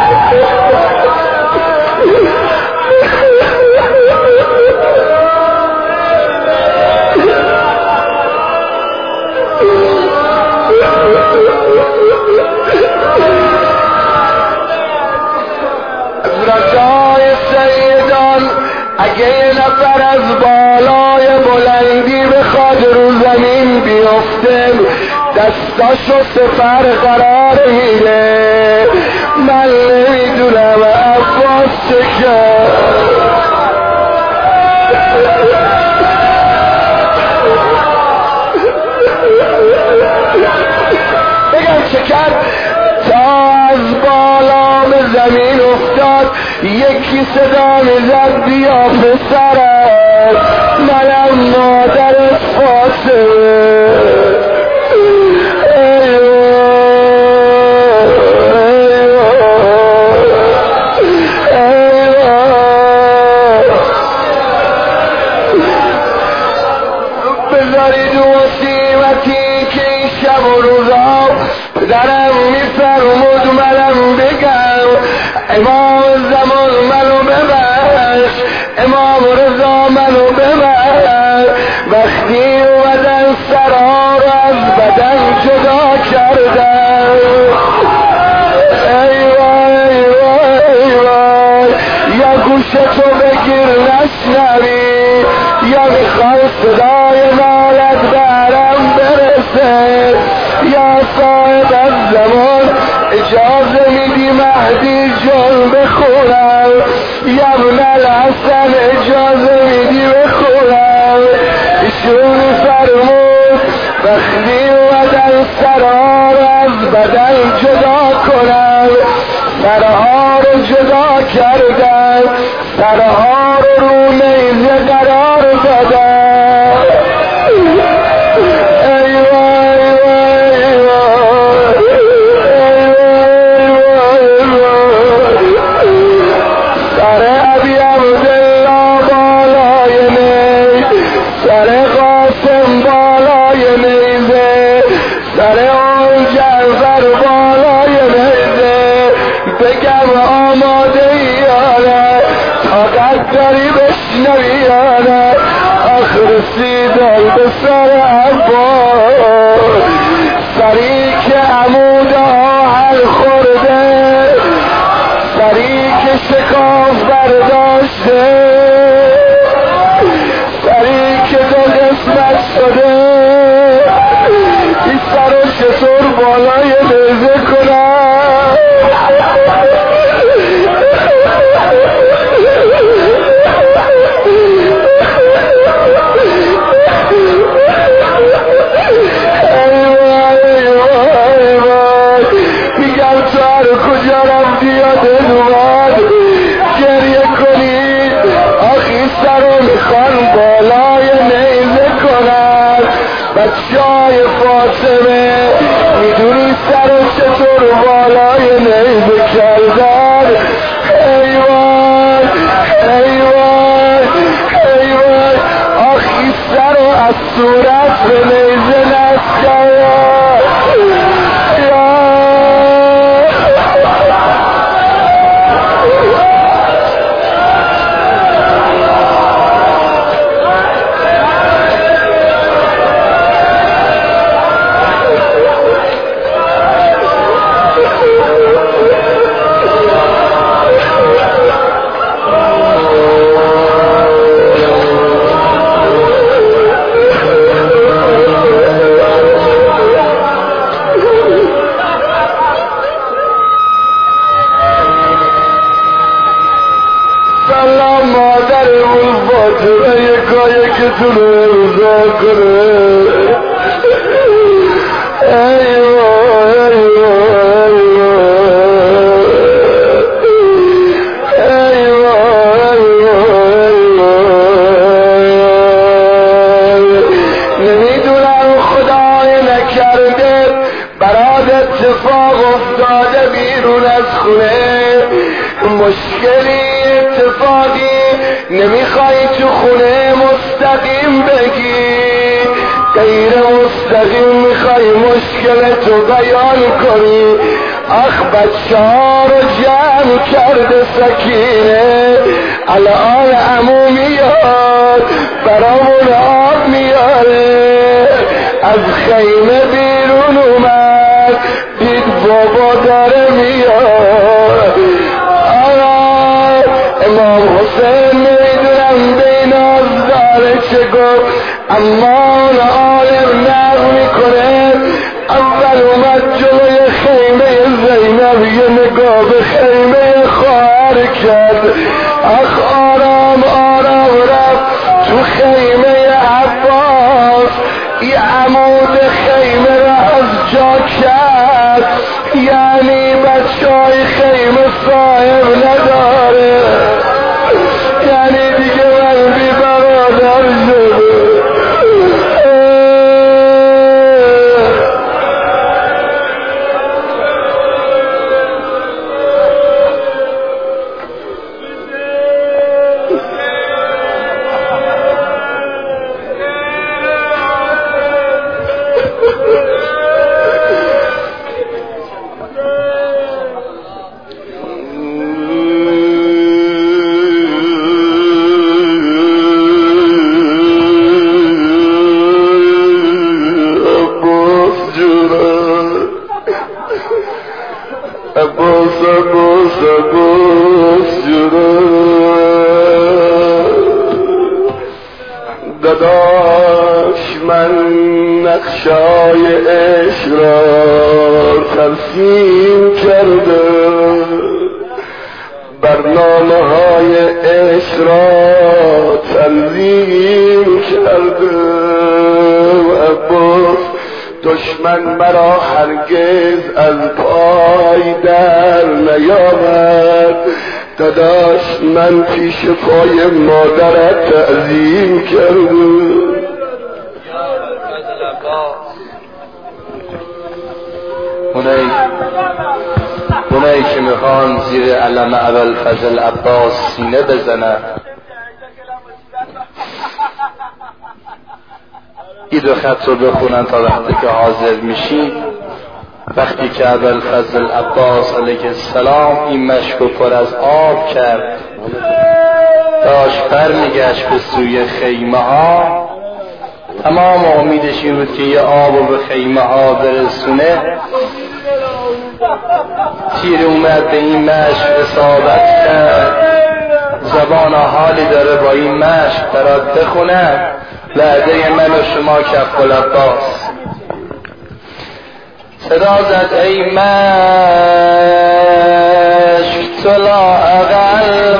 رجای سیدان، اگه یه نفر از بالای بلندی بخواد رو زمین بیفته دستاشو سپر قرار میده. من نمیدونم عباس چه کرد، بگم چه کرد. تا از بالا به زمین افتاد، یکی صدا میزد بیا پسرم، منم مادرت فاطمه. بذارید مصیبتی که این شب و روزا پدرم میفرمود منم بگم، امام زمان منو ببخش، امام منو به من وقتی اومدن سرها رو از بدن جدا کردن. ای وای ای وای ای وای یا گوشتو بگیر نشنوی یا میخوای صدای نالت برم برسه یا صاحب از زمان اجازه میدی مهدی جان بخورم یا ابن الحسن اجازه میدی بخورم. ایشون فرمود وقتی اومدن سرها رو از بدن جدا کنم سرها رو جدا کردن سرها رو رو نیزه قرار دادن. ای وای وای وای سر ابی عبدالله بالای نی سر قاسم بالای نیزه سر آن جعفر بالای نیزه بگم آماده یاره طاقت داری بشنوی یاره آخر سیدال به سر عباس سری که عمود آهن خورده سری که شکاف برداشته سری که دو قسمت شده این سر و چطور بالای نیزه کنم. میگم تو هر کجا رفتی یادت اومد گریه کنید آخی سر رو میخوان بالای نیزه کنن. بچه های فاطمه میدونی سر رو چطور بالای نیزه کردن. ای وای ای وای ای وای آخی سر رو از صورت به نیزه نسکن. تونه روزا کنه. ای وای ای وای ای وای ای وای نمیدونم خدای نکرده برات اتفاق افتاده بیرون از خونه مشکلی اتفاقی نمیخوای تو خونه مستقیم بگی غیر مستقیم میخوای مشکلتو بیان کنی. آخ بچه ها رو جمع کرده سکینه الان عمو میاد برامون آب میاره از خیمه بیرون اومد دید بابا داره میاد. آقا امام حسین نمیدونم بین از داره چه گفت اما اون عالم نقل میکنه اول اومد جلوی خیمه زینب یه نگاه به خیمه خواهر کرد. آخ آرام آرام رفت تو خیمه عباس یه عمود خیمه را از جا کرد یعنی بچه های خیمه صاحب نداره یعنی دیگه من بی برادر شده. داداش من نقشای عشق را ترسیم کرده، برنامه های عشق را تنظیم کرده و عباس دشمن مرا هرگز از پای در نیامد. داداش من پیش پای مادرت تعظیم کردم. اونایی اونایی که میخوان زیر علم ابوالفضل عباس سینه بزنن، این دو خط رو بخونن تا وقتی که حاضر میشین. وقتی که ابوالفضل عباس علیه السلام این مشک پر از آب کرد، داشت برمیگشت به سوی خیمه ها، تمام امیدش این بود که یه آب رو به خیمه ها برسونه. تیر اومد به این مشک اصابت کرد، زبان حالی داره با این مشک برات بخونه وعده من و شما کف العباس. صدا زد ای مشک تو لااقل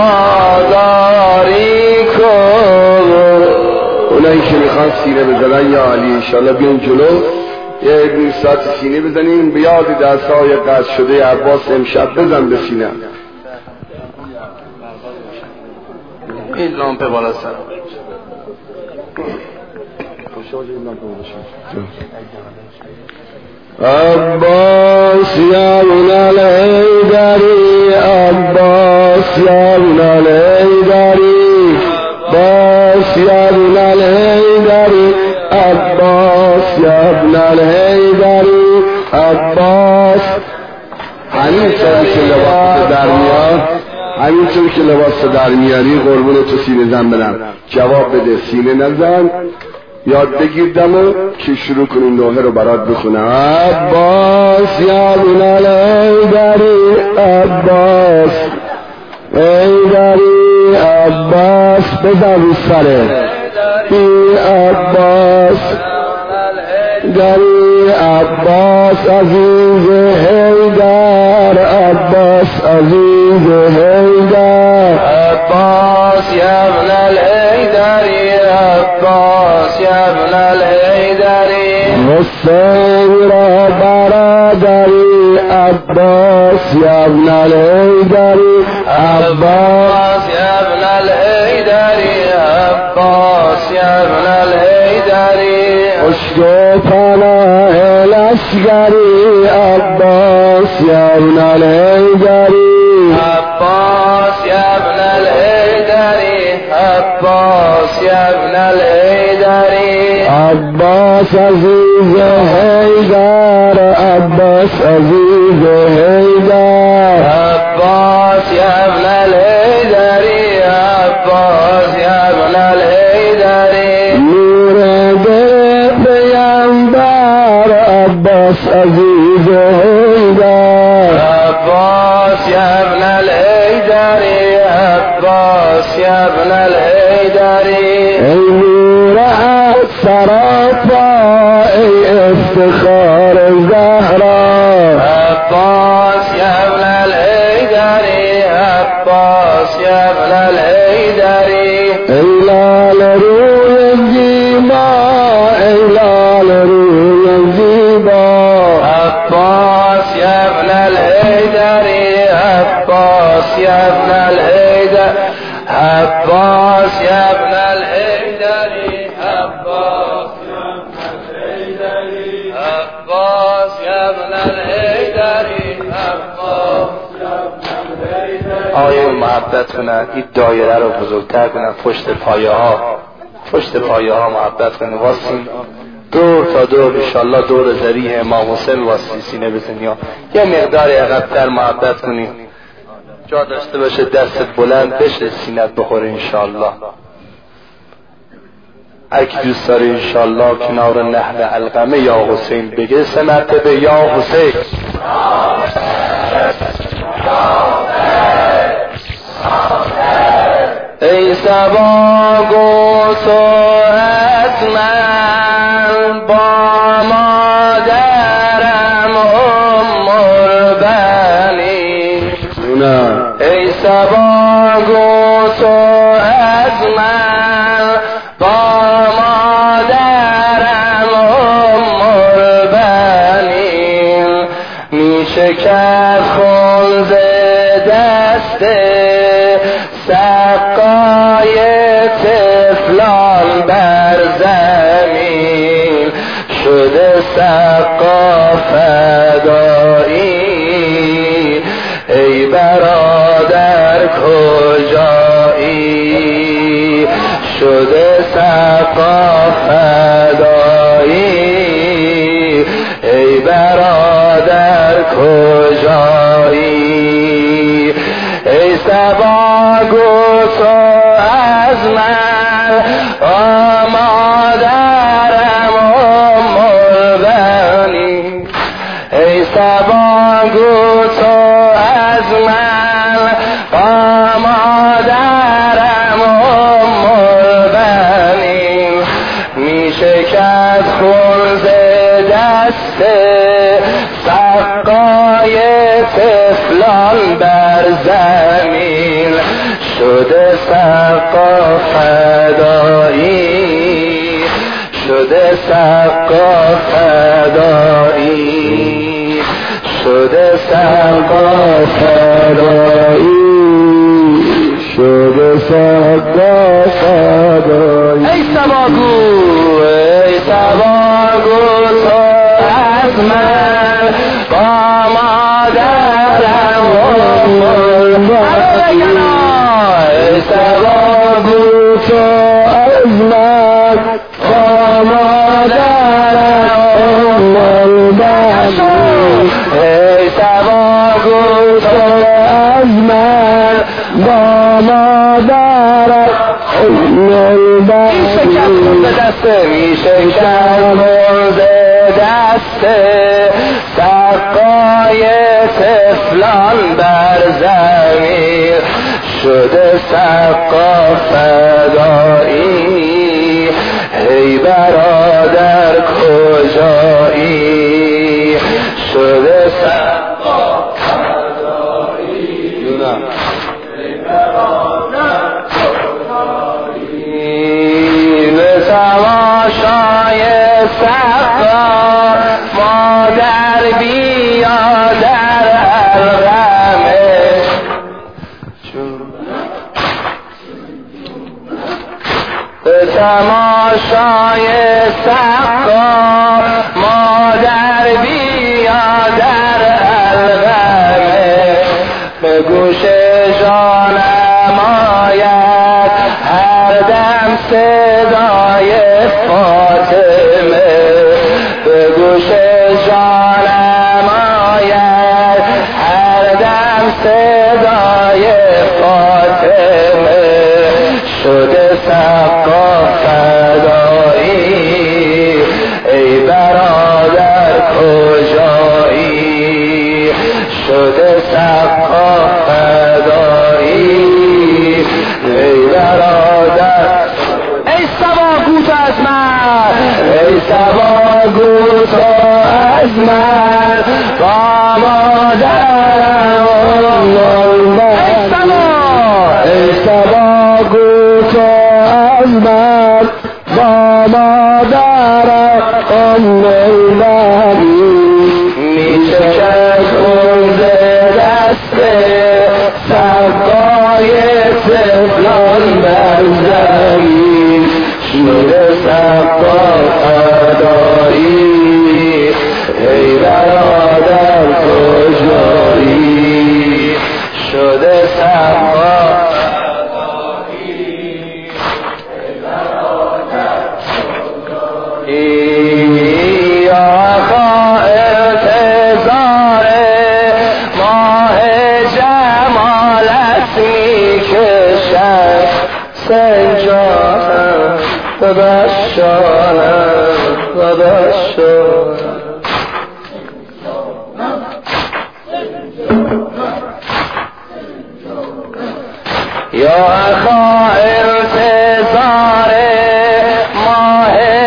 وفاداری کن. اونایی که میخوان سینه بزنن یا علی انشالله بیان جلو، یه نیم ساعت سینه بزنیم. بیادی دستای قطع شده عباس امشب بزن به سینه. این لامپه بالا سر عباس یا ابن الحیدری، عباس یا ابن الحیدری، عباس یا ابن الحیدری، عباس یا ابن الحیدری، عباس. همینطور که لباس در میاد، همینطور که لباس در میاری قربون تو سینه زن بدم. جواب بده، سینه نزن. یاد بگیر دمو که شروع کنیم نوحه رو برات بخونم. عباس یا ابن الحیدری، عباس ایدری، عباس بزن رو سره ای عباس دری، عباس عزیز حیدر، عباس عزیز حیدر، عباس یا ابن الحیدری، عباس یا ابن الحیدری، حسین را برادری، عباس یا ابن الحیدری، عباس یا ابن الحیدری، عباس یا ابن الحیدری، عشق و پناه لشگری، عباس یا ابن الحیدری، عباس یا ابن الحیدری، عباس یا ابن الحیدری، عباس عزیز حیدر، عباس عزیز حیدر، عباس یا ابن الحیدری، عباس یا ابن الحیدری، نور دل پیامبر، عباس عزیز حیدر، عباس یا ابن الحیدری، عباس یا ابن الحیدری، ای نور سراپا، ای افتخار زهرا، عباس یا ابن الحیدری، عباس یا ابن الحیدری، ای لال روی زیبا، ای لال روی زیبا، عباس یا ابن الحیدری، عباس یا ابن الحیدر، عباس یا ابن الحیدری، عباس یا ابن الحیدری، عباس یا ابن الحیدری، عباس یا ابن الحیدری. آیه محبت کنن، این دایره رو بزرگتر کنن، پشت پایه ها پشت پایه ها محبت کنن. واسین دور تا دور انشالله دور ذریح امام حسین واسین سینه بزنی، یه مقدار عقب‌تر محبت کنی، جا داشته باشه دستت بلند بشه سینت بخوره انشالله. هر کی دوست داره انشالله کنار نهر علقمه یا حسین بگه سه مرتبه یا حسین. ای صبا گو تو من با مادرم ام البنین ای صبا گو تو از من با مادرم ام البنین می شکست خون ز دست سقای طفلان بر زمین شده سقا فدایی ای برادر کجایی شده سقا فدایی ای برادر کجایی ای صبا گو تو از من مادرم ام البنین ای صبا گو تو از من مادرم ام البنین می شکست خون ز دست سقای طفلان بر زمین شده سقا فدایی شده سقا فدایی شده سقا فدایی شده سقا فدایی ای سباگو ای سباگو تو از من با مادرم ام البنین ای سباگو تو از من با مادرم ام البنین ای سباگو تو از من با مادرم ام البنین می شکست خون ز دست سقای طفلان بر زمین شده سقا فدایی ای برادر کجایی شده سقا فدایی ای برادر کجایی به تماشای سقا مادر بیا در حلقمش به تماشای سقا مادر بیا در حلقمش به گوش جانم آید هر دم صدای فاطمه به گوش جانم آید هر دم صدای فاطمه شده سقا فدایی ای برادر کجایی شده سقا فدایی ای برادر ای صبا گو تو از من ای صبا گو تو از من با مادرم ام البنین ای صبا گو تو از من با مادرم ام البنین می شکست خون ز دست سقای طفلان بر زمین شده سقا فدایی ای برادر کجایی شده سقا فدایی ای برادر کجایی یا انتظار ماه جمالت می کشد سنجانم ببشانم ببشانم یا اخا انتظار ماه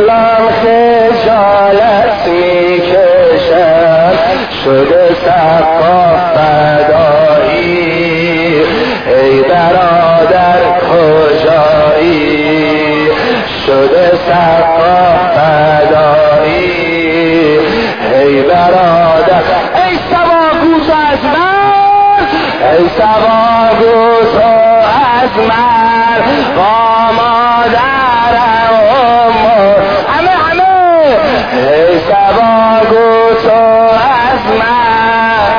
طفلان خجالت میکشم شده سقا فدایی ای برادر کجایی شده سقا فدایی ای برادر ای سواگوز از من ای سواگوز از من با مادرم امور همه همه ای سواگوز از من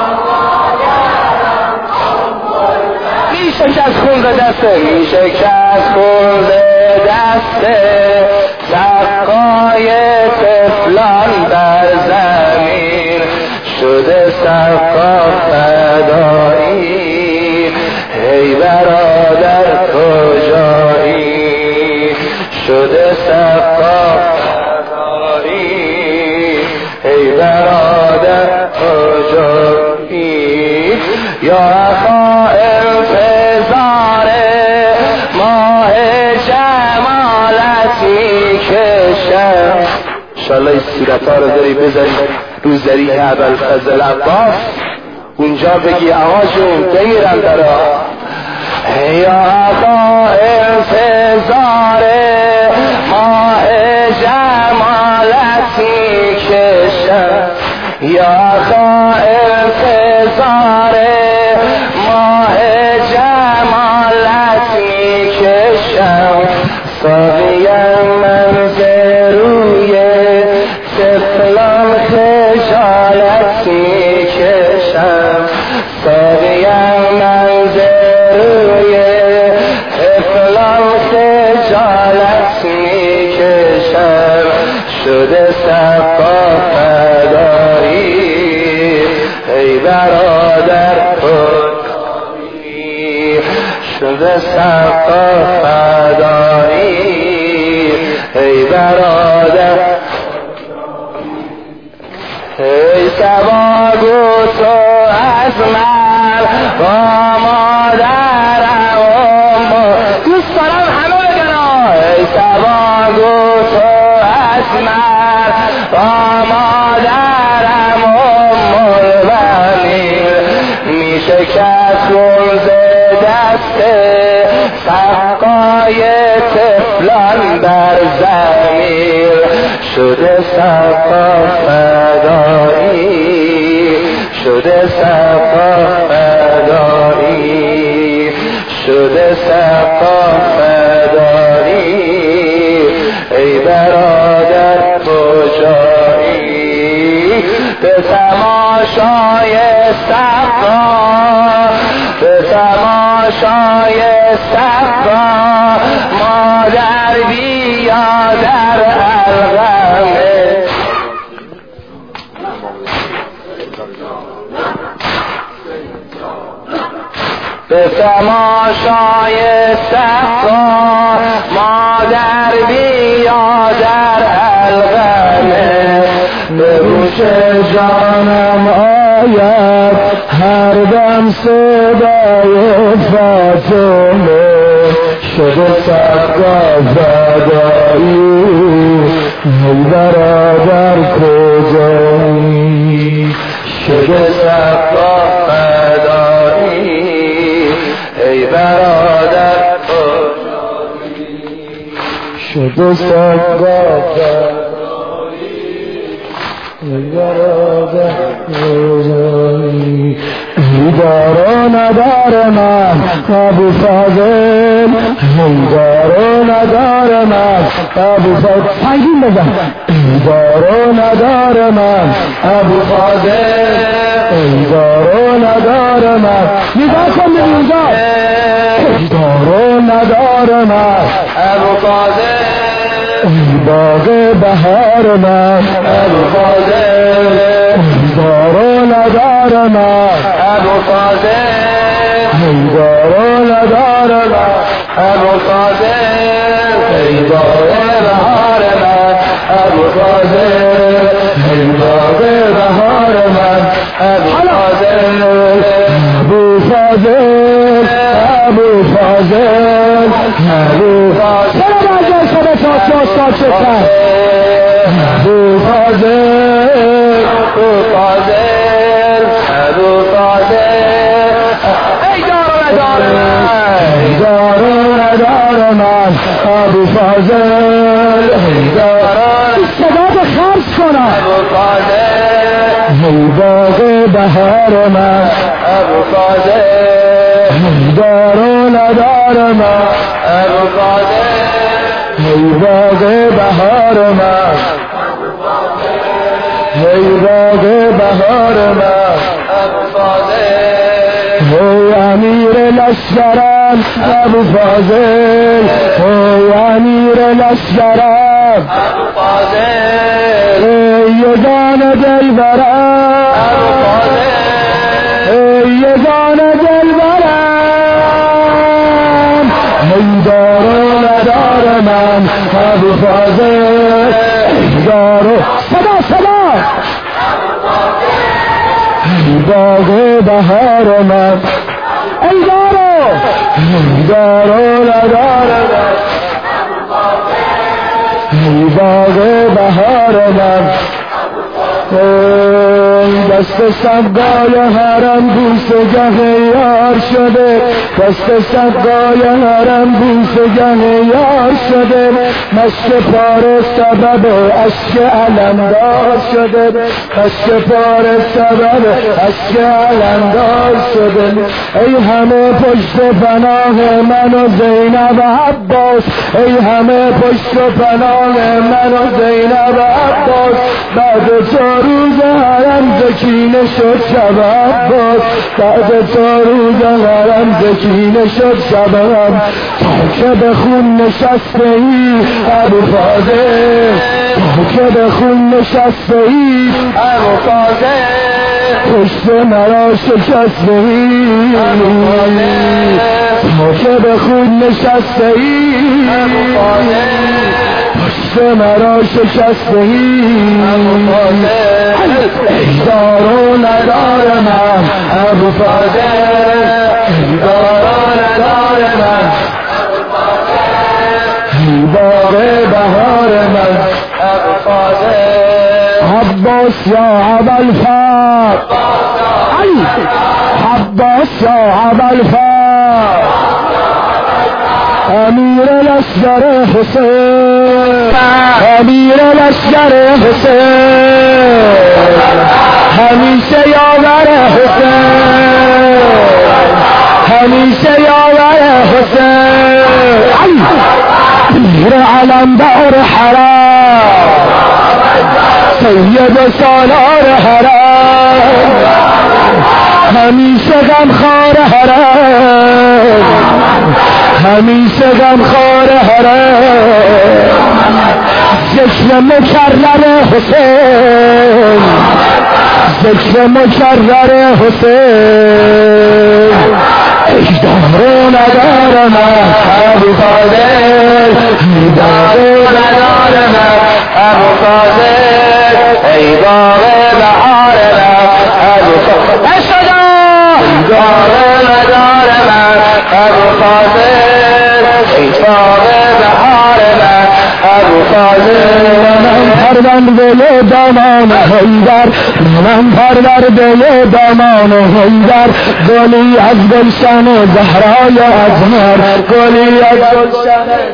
میشه که از خون به دسته میشه که از خون به دسته سقای طفلان بر زمین شده سقا فدایی ای برادر کجایی شده سقا فدایی ای برادر کجایی یا اخا انتظار ماه جمالت میکشم انشاءالله این صورت ها رو داری بذاری رو ذریح ابوالفضل عباس اونجا بگی آقا جون بمیرم درا یا آقا انتظار ماه جمالت میکشم یا آقا انتظار ماه جمالت میکشم ساقیم من روی طفلان خجالت میکشم ساقیم من روی طفلان خجالت میکشم شده سقا فدایی ای برادر کجایی شده سقا فدایی ای برادر ای سواگو تو از من با مادرم دوست دارم همه بگن ای سواگو تو از من با مادرم ملونیر میشه که از خونز دست سقای طفلان بر زمین شده سقا فدایی شده سقا فدایی شده سقا فدایی ای برادر کجایی به تماشای سقا به تماشای سقا مادر بیا در الغمه به تماشای سقا مادر بیا در الغمه به گوش جانم آید هر دم صدای فاطمه شده سقا فدایی ای برادر کجایی شده سقا فدایی ای برادر کجایی شده سقا فدایی ای برادر کجایی ای دار و ندار من ابو فاضل ای دار و ندار من ابو فاضل سنگین بزن ای دار و ندار من ابو فاضل ای دار و ندار من نگاه کن به اینجا ای دار و ندار من ابو فاضل ای باغ بهار من ابو فاضل ای دار و ندار من ابو فاضل ای دار و ندار من ابو فاضل ای باغ بهار من ابو فاضل ای باغ بهار من ابو فاضل ابو فاضل ابو فاضل ابو فاضل تو ساکتن ابو فاضل ابو فاضل ابو فاضل ای دار و ندار من ای دار و ندار من ابو فاضل ای دار صدا به خرج کنم ابو فاضل ای باغ بهار من ابو فاضل ای دار و ندار من ابو فاضل ای باغ بهار من ای باغ بهار من ابو فاضل ای امیر لشکرم ابو فاضل ای امیر لشکرم ابو فاضل ای یگان دلبرم ابو فاضل ای یگان دلبرم ای دار و ندار من ابو فاضل ای دار و صدا صدا ای باغ بهار من ای دارو ای دارو ندار من ای باغ بهار من دست سبگای حرم بوسه گه یار شده دست سبگای حرم بوسه گه یار شده مشک پاره سبب عشق علمدار شده مشک پاره سبب عشق علمدار شده ای همه پشت پناه من و زینب عباس ای همه پشت پناه من و زینب عباس بعد چهار روز حرم زکینه شد شب عباس بعد چهار روز حرم زکینه شد شب عباس تا که به خون نشسته ای ابو فاضل تا که به خون نشسته ای ابو فاضل پشت مرا شکسته ای ابو فاضل تا که به خون نشسته ای ابو فاضل پشت مرا شکسته ای ابو فاضل ای دار و ندار من ابو فاضل ای دار و ندار من ابو فاضل ای باغ بهار من ابو فاضل عباس یا ابوالفضل ای عباس یا ابوالفضل امیر لشکر حسین امیر لشکر حسین همیشه یاور حسین همیشه یاور حسین امیر علمدار حرم سید سالار حرم همیشه غمخوار حرم همیشه غمخوار حرم ذکر مکرر حسین ذکر مکرر حسین ای دار و ندار من ابو فاضل ای دار و ندار من ابو فاضل ای باغ بهار من ابو فاضل اشدا ای دار و ندار من ابو فاضل ای باغ بهار من ابو فاضل من پرورد دل دامان حیدر من پرورد دل دامان حیدر گلی از گلشن زهرای ازهر گلی از گلشن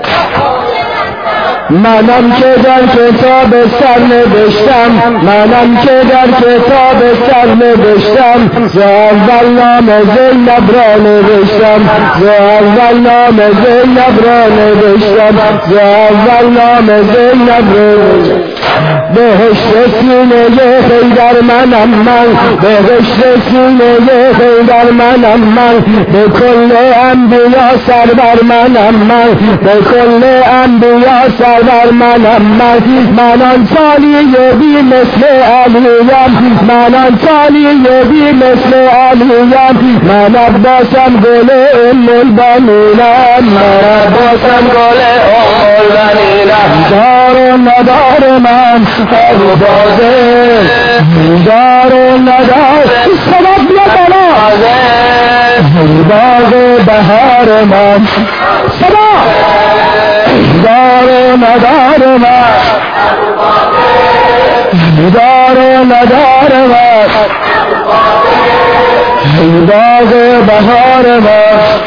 منم که در کتاب سر نوشتم منم که در کتاب سر نوشتم ز اول نام زینب را نوشتم ز اول نام زینب را نوشتم ز اول نام زینب را بهشت سینه حیدر منم من بهشت سینه حیدر منم من به کل انبیا سرور منم من به کل انبیا سرور منم من من آن سالی بی مثل علیم من آن سالی بی مثل علیم من عباسم گل ام البنینم من عباسم گل ام البنینم دار و ندار من ابو فاضل دار و ندار سبب بیا بالا باغ بهار من صدا دار و ندار وقت دار و ندار وقت باغ بهار وقت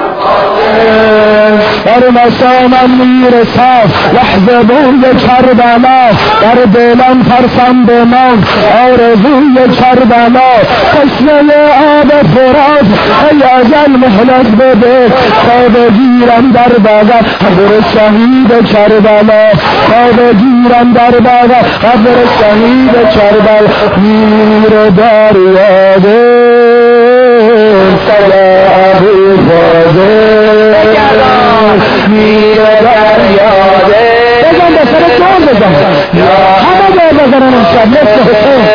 در مسامم میرسم لحظه بوی کربلا در دلم ترسم به من آرزوی کربلا تشنه آب فرات ای ازل مهلت بده تا بگیرم در بغل قبر شهید کربلا تا بگیرم در بغل قبر شهید کربلا میر دریا سلا ابو فاضل میر دریاده بزن به سر جان بزن همه جای بزنن امشب مثل حسین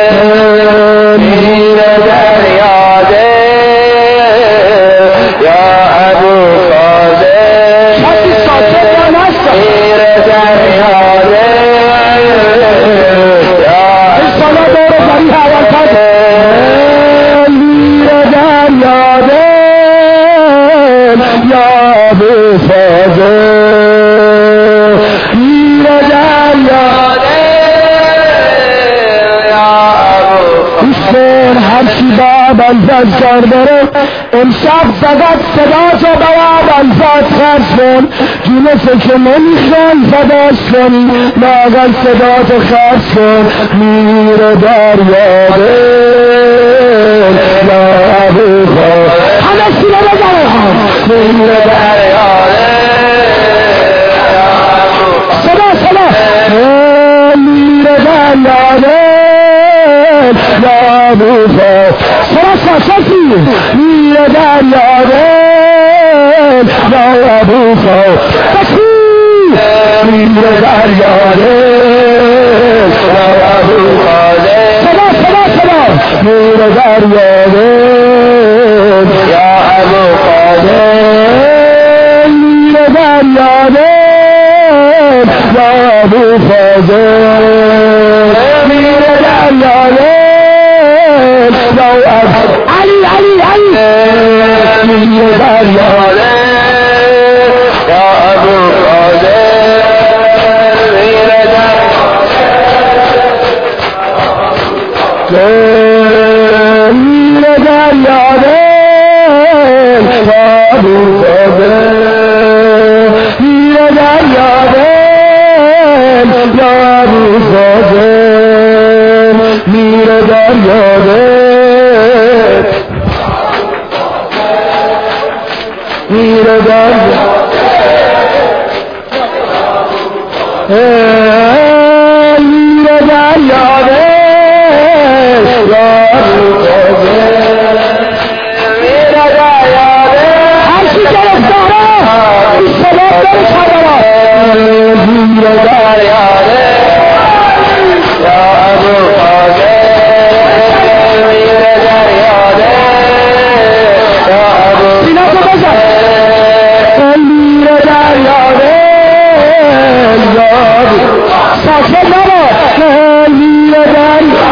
میر دریاده یا ابو فاضل شبی ساکت یا نست میر دریاده یا انشاءالله دور بری حوال کرد میر دریاده یا ابو فاضل میر دریاده یا ابو فاضل هر چی باب الفاظ کرده امشب فقط صدا تو باب الفاظ خرج کن جونه که نمیخوان فداش کنی لاغل صدا تو خرج کن میر دریاده یا ابو فاضل همه سینه بزنه میر دریاده صدا صدا میر دریاده یا ابو فاضل صدا صدا میر دریاده یا ابو فاضل میر دریاده یا ابو فاضل صدا صدا صدا میر دریاده یا ابو فاضل میر دریاده یا ابو فاضل میر دریاده یا ابو علی علی علی میر دریاده یا ابو فاضل میر دریاده میر دریاده یا ابو فاضل میر دریاده یا ابو فاضل میر دریاده میر دریاده میر دریاده یا ابو فاضل میر دریاده هر چی گرفتاره این سبب داره کربلا میر دریاده یا ابو فاضل میر دریاده یا ابو سینه تو بزن میر دریاده یا ابو ساکت نباش میر دریاده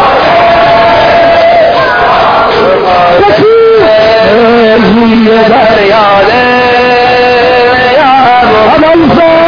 میر دریاده یا ابو فاضل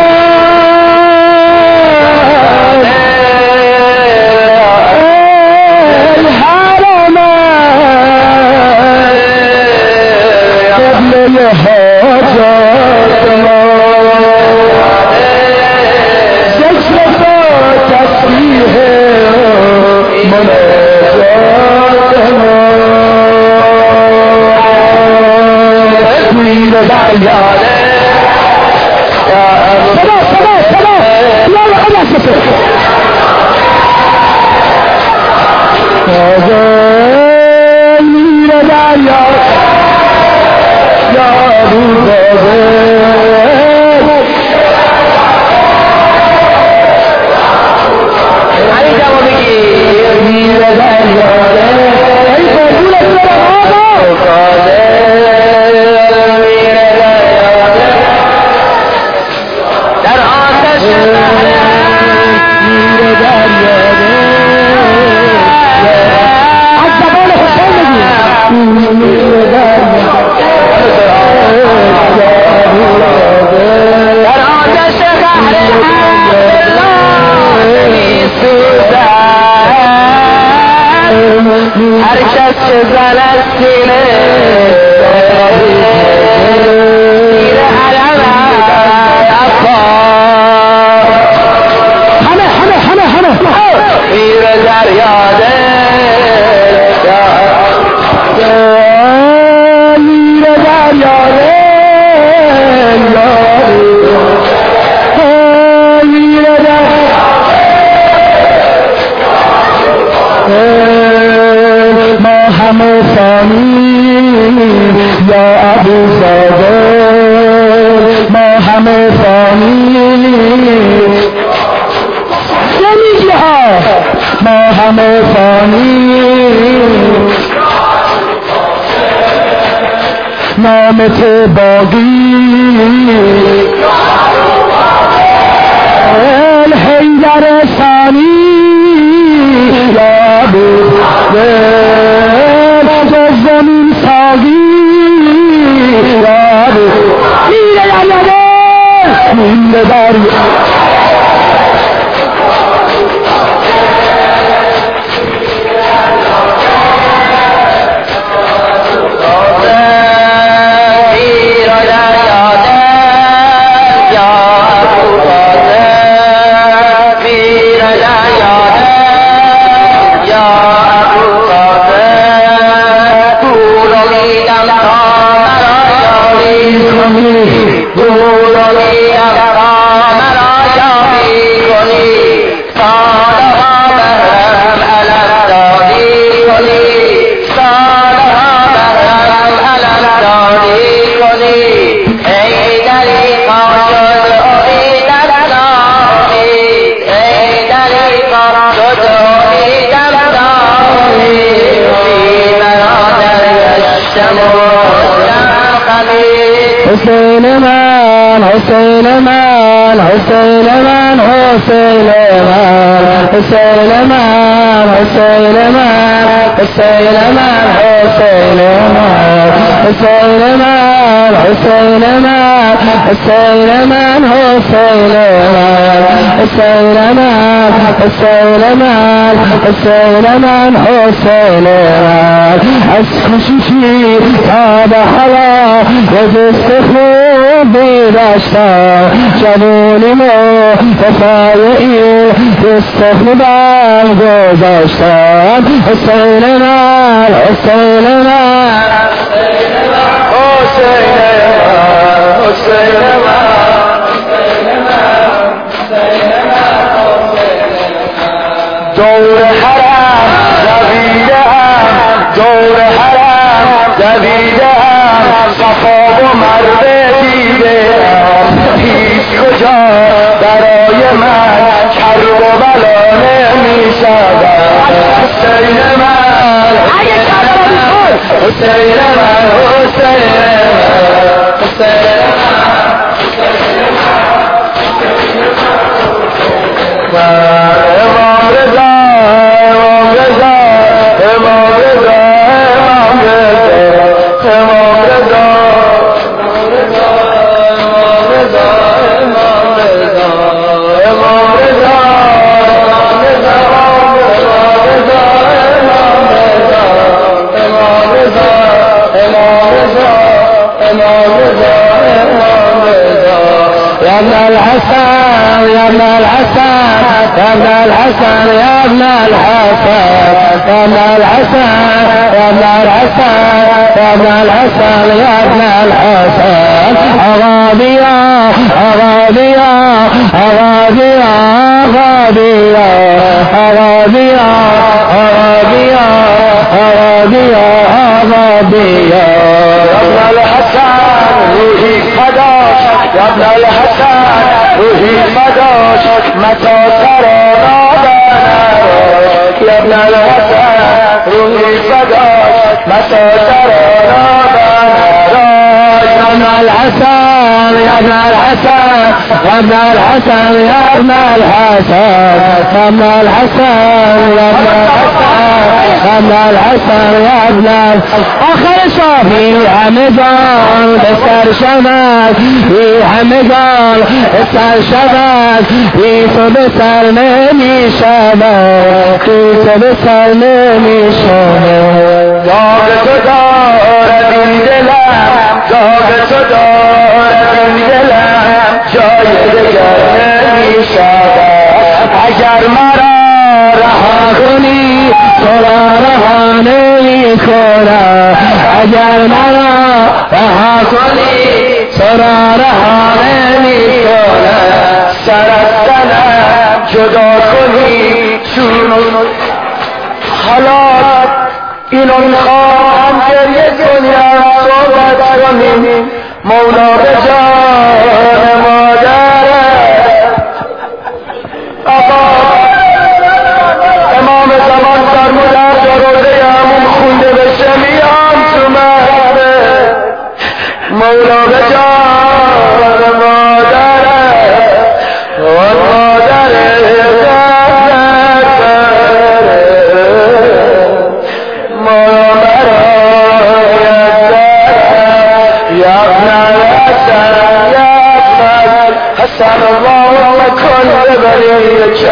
Yeah. زلال سینه زیر علم عباس همه همه همه همه زیر دریاده زیر دریاده ما همه فانی یا ابو صادق ما همه فانی یعنی ها ما همه فانی نامت باقی الحیدر ثانی یا بودن زمین ساگی یا بودن میره یا نده میره داری حسین من حسین من حسین من حسین من حسین من حسین من حسین من حسین من حسین من حسین من حسین من حسین من حسین من حسین من حسین من حسین من از خوشی تا به هوا وجست خوبی داشتم جوانی متفایعی دست خودم گذاشتم حسین من حسین من حسین من حسین من دور حرم دویدم دور حرم دویدم صفا و مروه دیدم هیچ کجا برای من کرب و بلا نمی شود حسین من حسین من حسین امام رضا امام رضا امام رضا امام رضا امام رضا امام رضا امام رضا امام رضا امام رضا امام رضا امام رضا امام رضا امام رضا امام رضا يا ابن الحسن يا ابن الحسن يا ابن الحسن يا ابن الحسن يا ابن الحسن يا ابن الحسن يا ابن الحسن يا ابن الحسن أغابيا أغابيا أغابيا أغابيا أغابيا أغابيا أغابيا أغابيا يا ابن الحسن روحي فداك يا ابن الحسن روحي فداك متى ترانا بنراك يا ابن الحسن روحي فداك متى ترانا بنراك يا ابن الحسن يا ابن الحسن يا ابن الحسن يا ابن الحسن يا ابن الحسن يا ابن الحسن يا ابن الحسن يا ابن آخر صافي همگان بسر شود بی همگان بسر شود بی تو بسر نمی شود بی تو بسر نمی شود داغ تو دارد این دلم، داغ تو دارد این دلم، جای دگر نمی شود. اگر مرا رها کنی تو را رها نمی کنم، اگر مرا رها کنی تو را رها نمی کنم. سر از تنم جدا کنی چون حالا اینو میخوام گریه کنیم صحبت کنیم. مولا به جان مادرت آقا امام زمان فرمودن تا روزه همون خونده بشه میام تو مهده. مولا به جان مادرت آن مادرت حسن اللهم كل بليك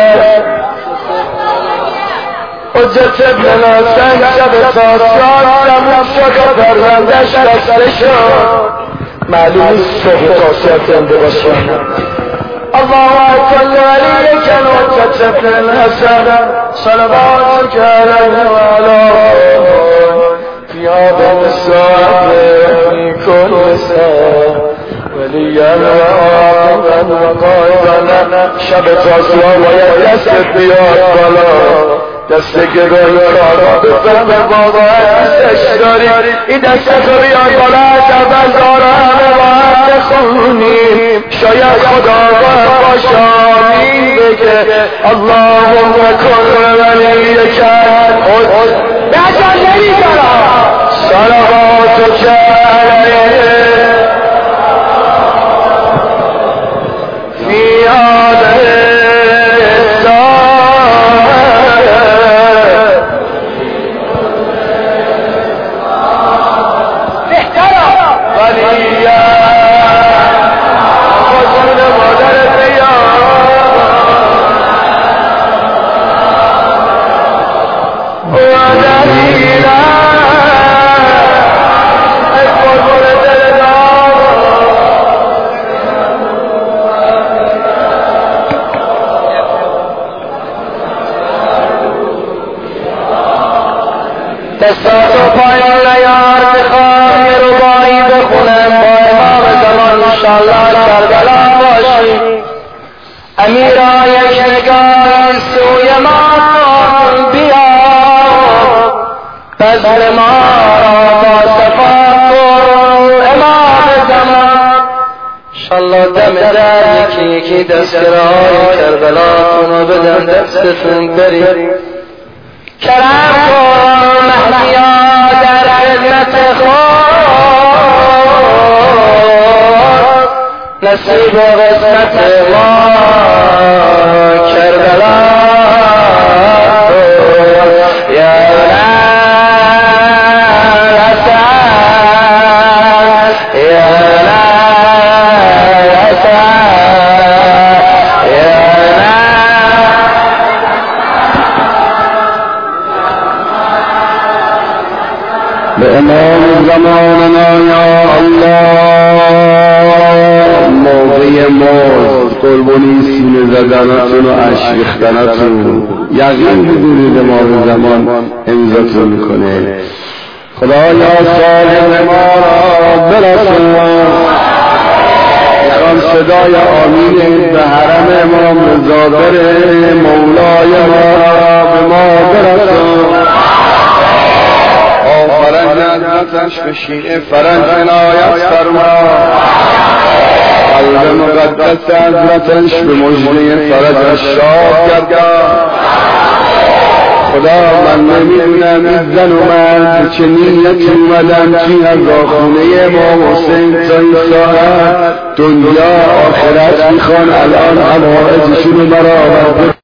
حجت ابن الحسن شب تاسیان زمون شد و پروندش بسته شد. معلوم نیست صبح تاسیان زنده باشن. اللهم كل بليك حجت ابن الحسن صلواتك عليه وعلى في هذا الساعة في كل ساعة ولیا و قایبانا. شب تاسیان باید دستت بیاد بالا، دست گرایی کارا بفهمه بابا حسش داری. این دست تو بیاد بالا از اول دارا همه با هم بخونیم. شاید خدا باید باشامین بگه اللهم کن ولی کن نجان نمی کنم صلواتو کرده في هذا الساعة وليا وصل مدر الديار ودليلا دستات و پایان لیار بخواه یه ربایی بخونم با امام زمان انشاءالله کربلا باشی. امیرا یک نگاه سوی ما بیا، بزر ما را با صفا کن امام زمان. انشاءالله دم در یکی یکی دستگرهای کربلا کنو بدن دستتون بریم. کرم کن مهدیا در خدمت خود، نصیب و قسمت ما کربلا یا حسن یا به امام زماننا یا الله. موقع موت قربانی سینه زدنتون و اشک ریختنتون یقین بدونید امام زمان امضاتون میکنه. خدایا صالح ما را برسون. میخوام صدای آمین به حرم امام رضا بره. مولای ما را به ما برسون. فرنج عظمتش بشینه، فرنج عنایت فرما. قلب مقدس عظمتش به مجده فرجش شاد گردان. خدا من نمیدونم این زن و مرد چه نیتی اومدن توی رضاخونه امام حسین تا این ساعت دنیا آخرت میخوان الان حوائجشون رو برآورده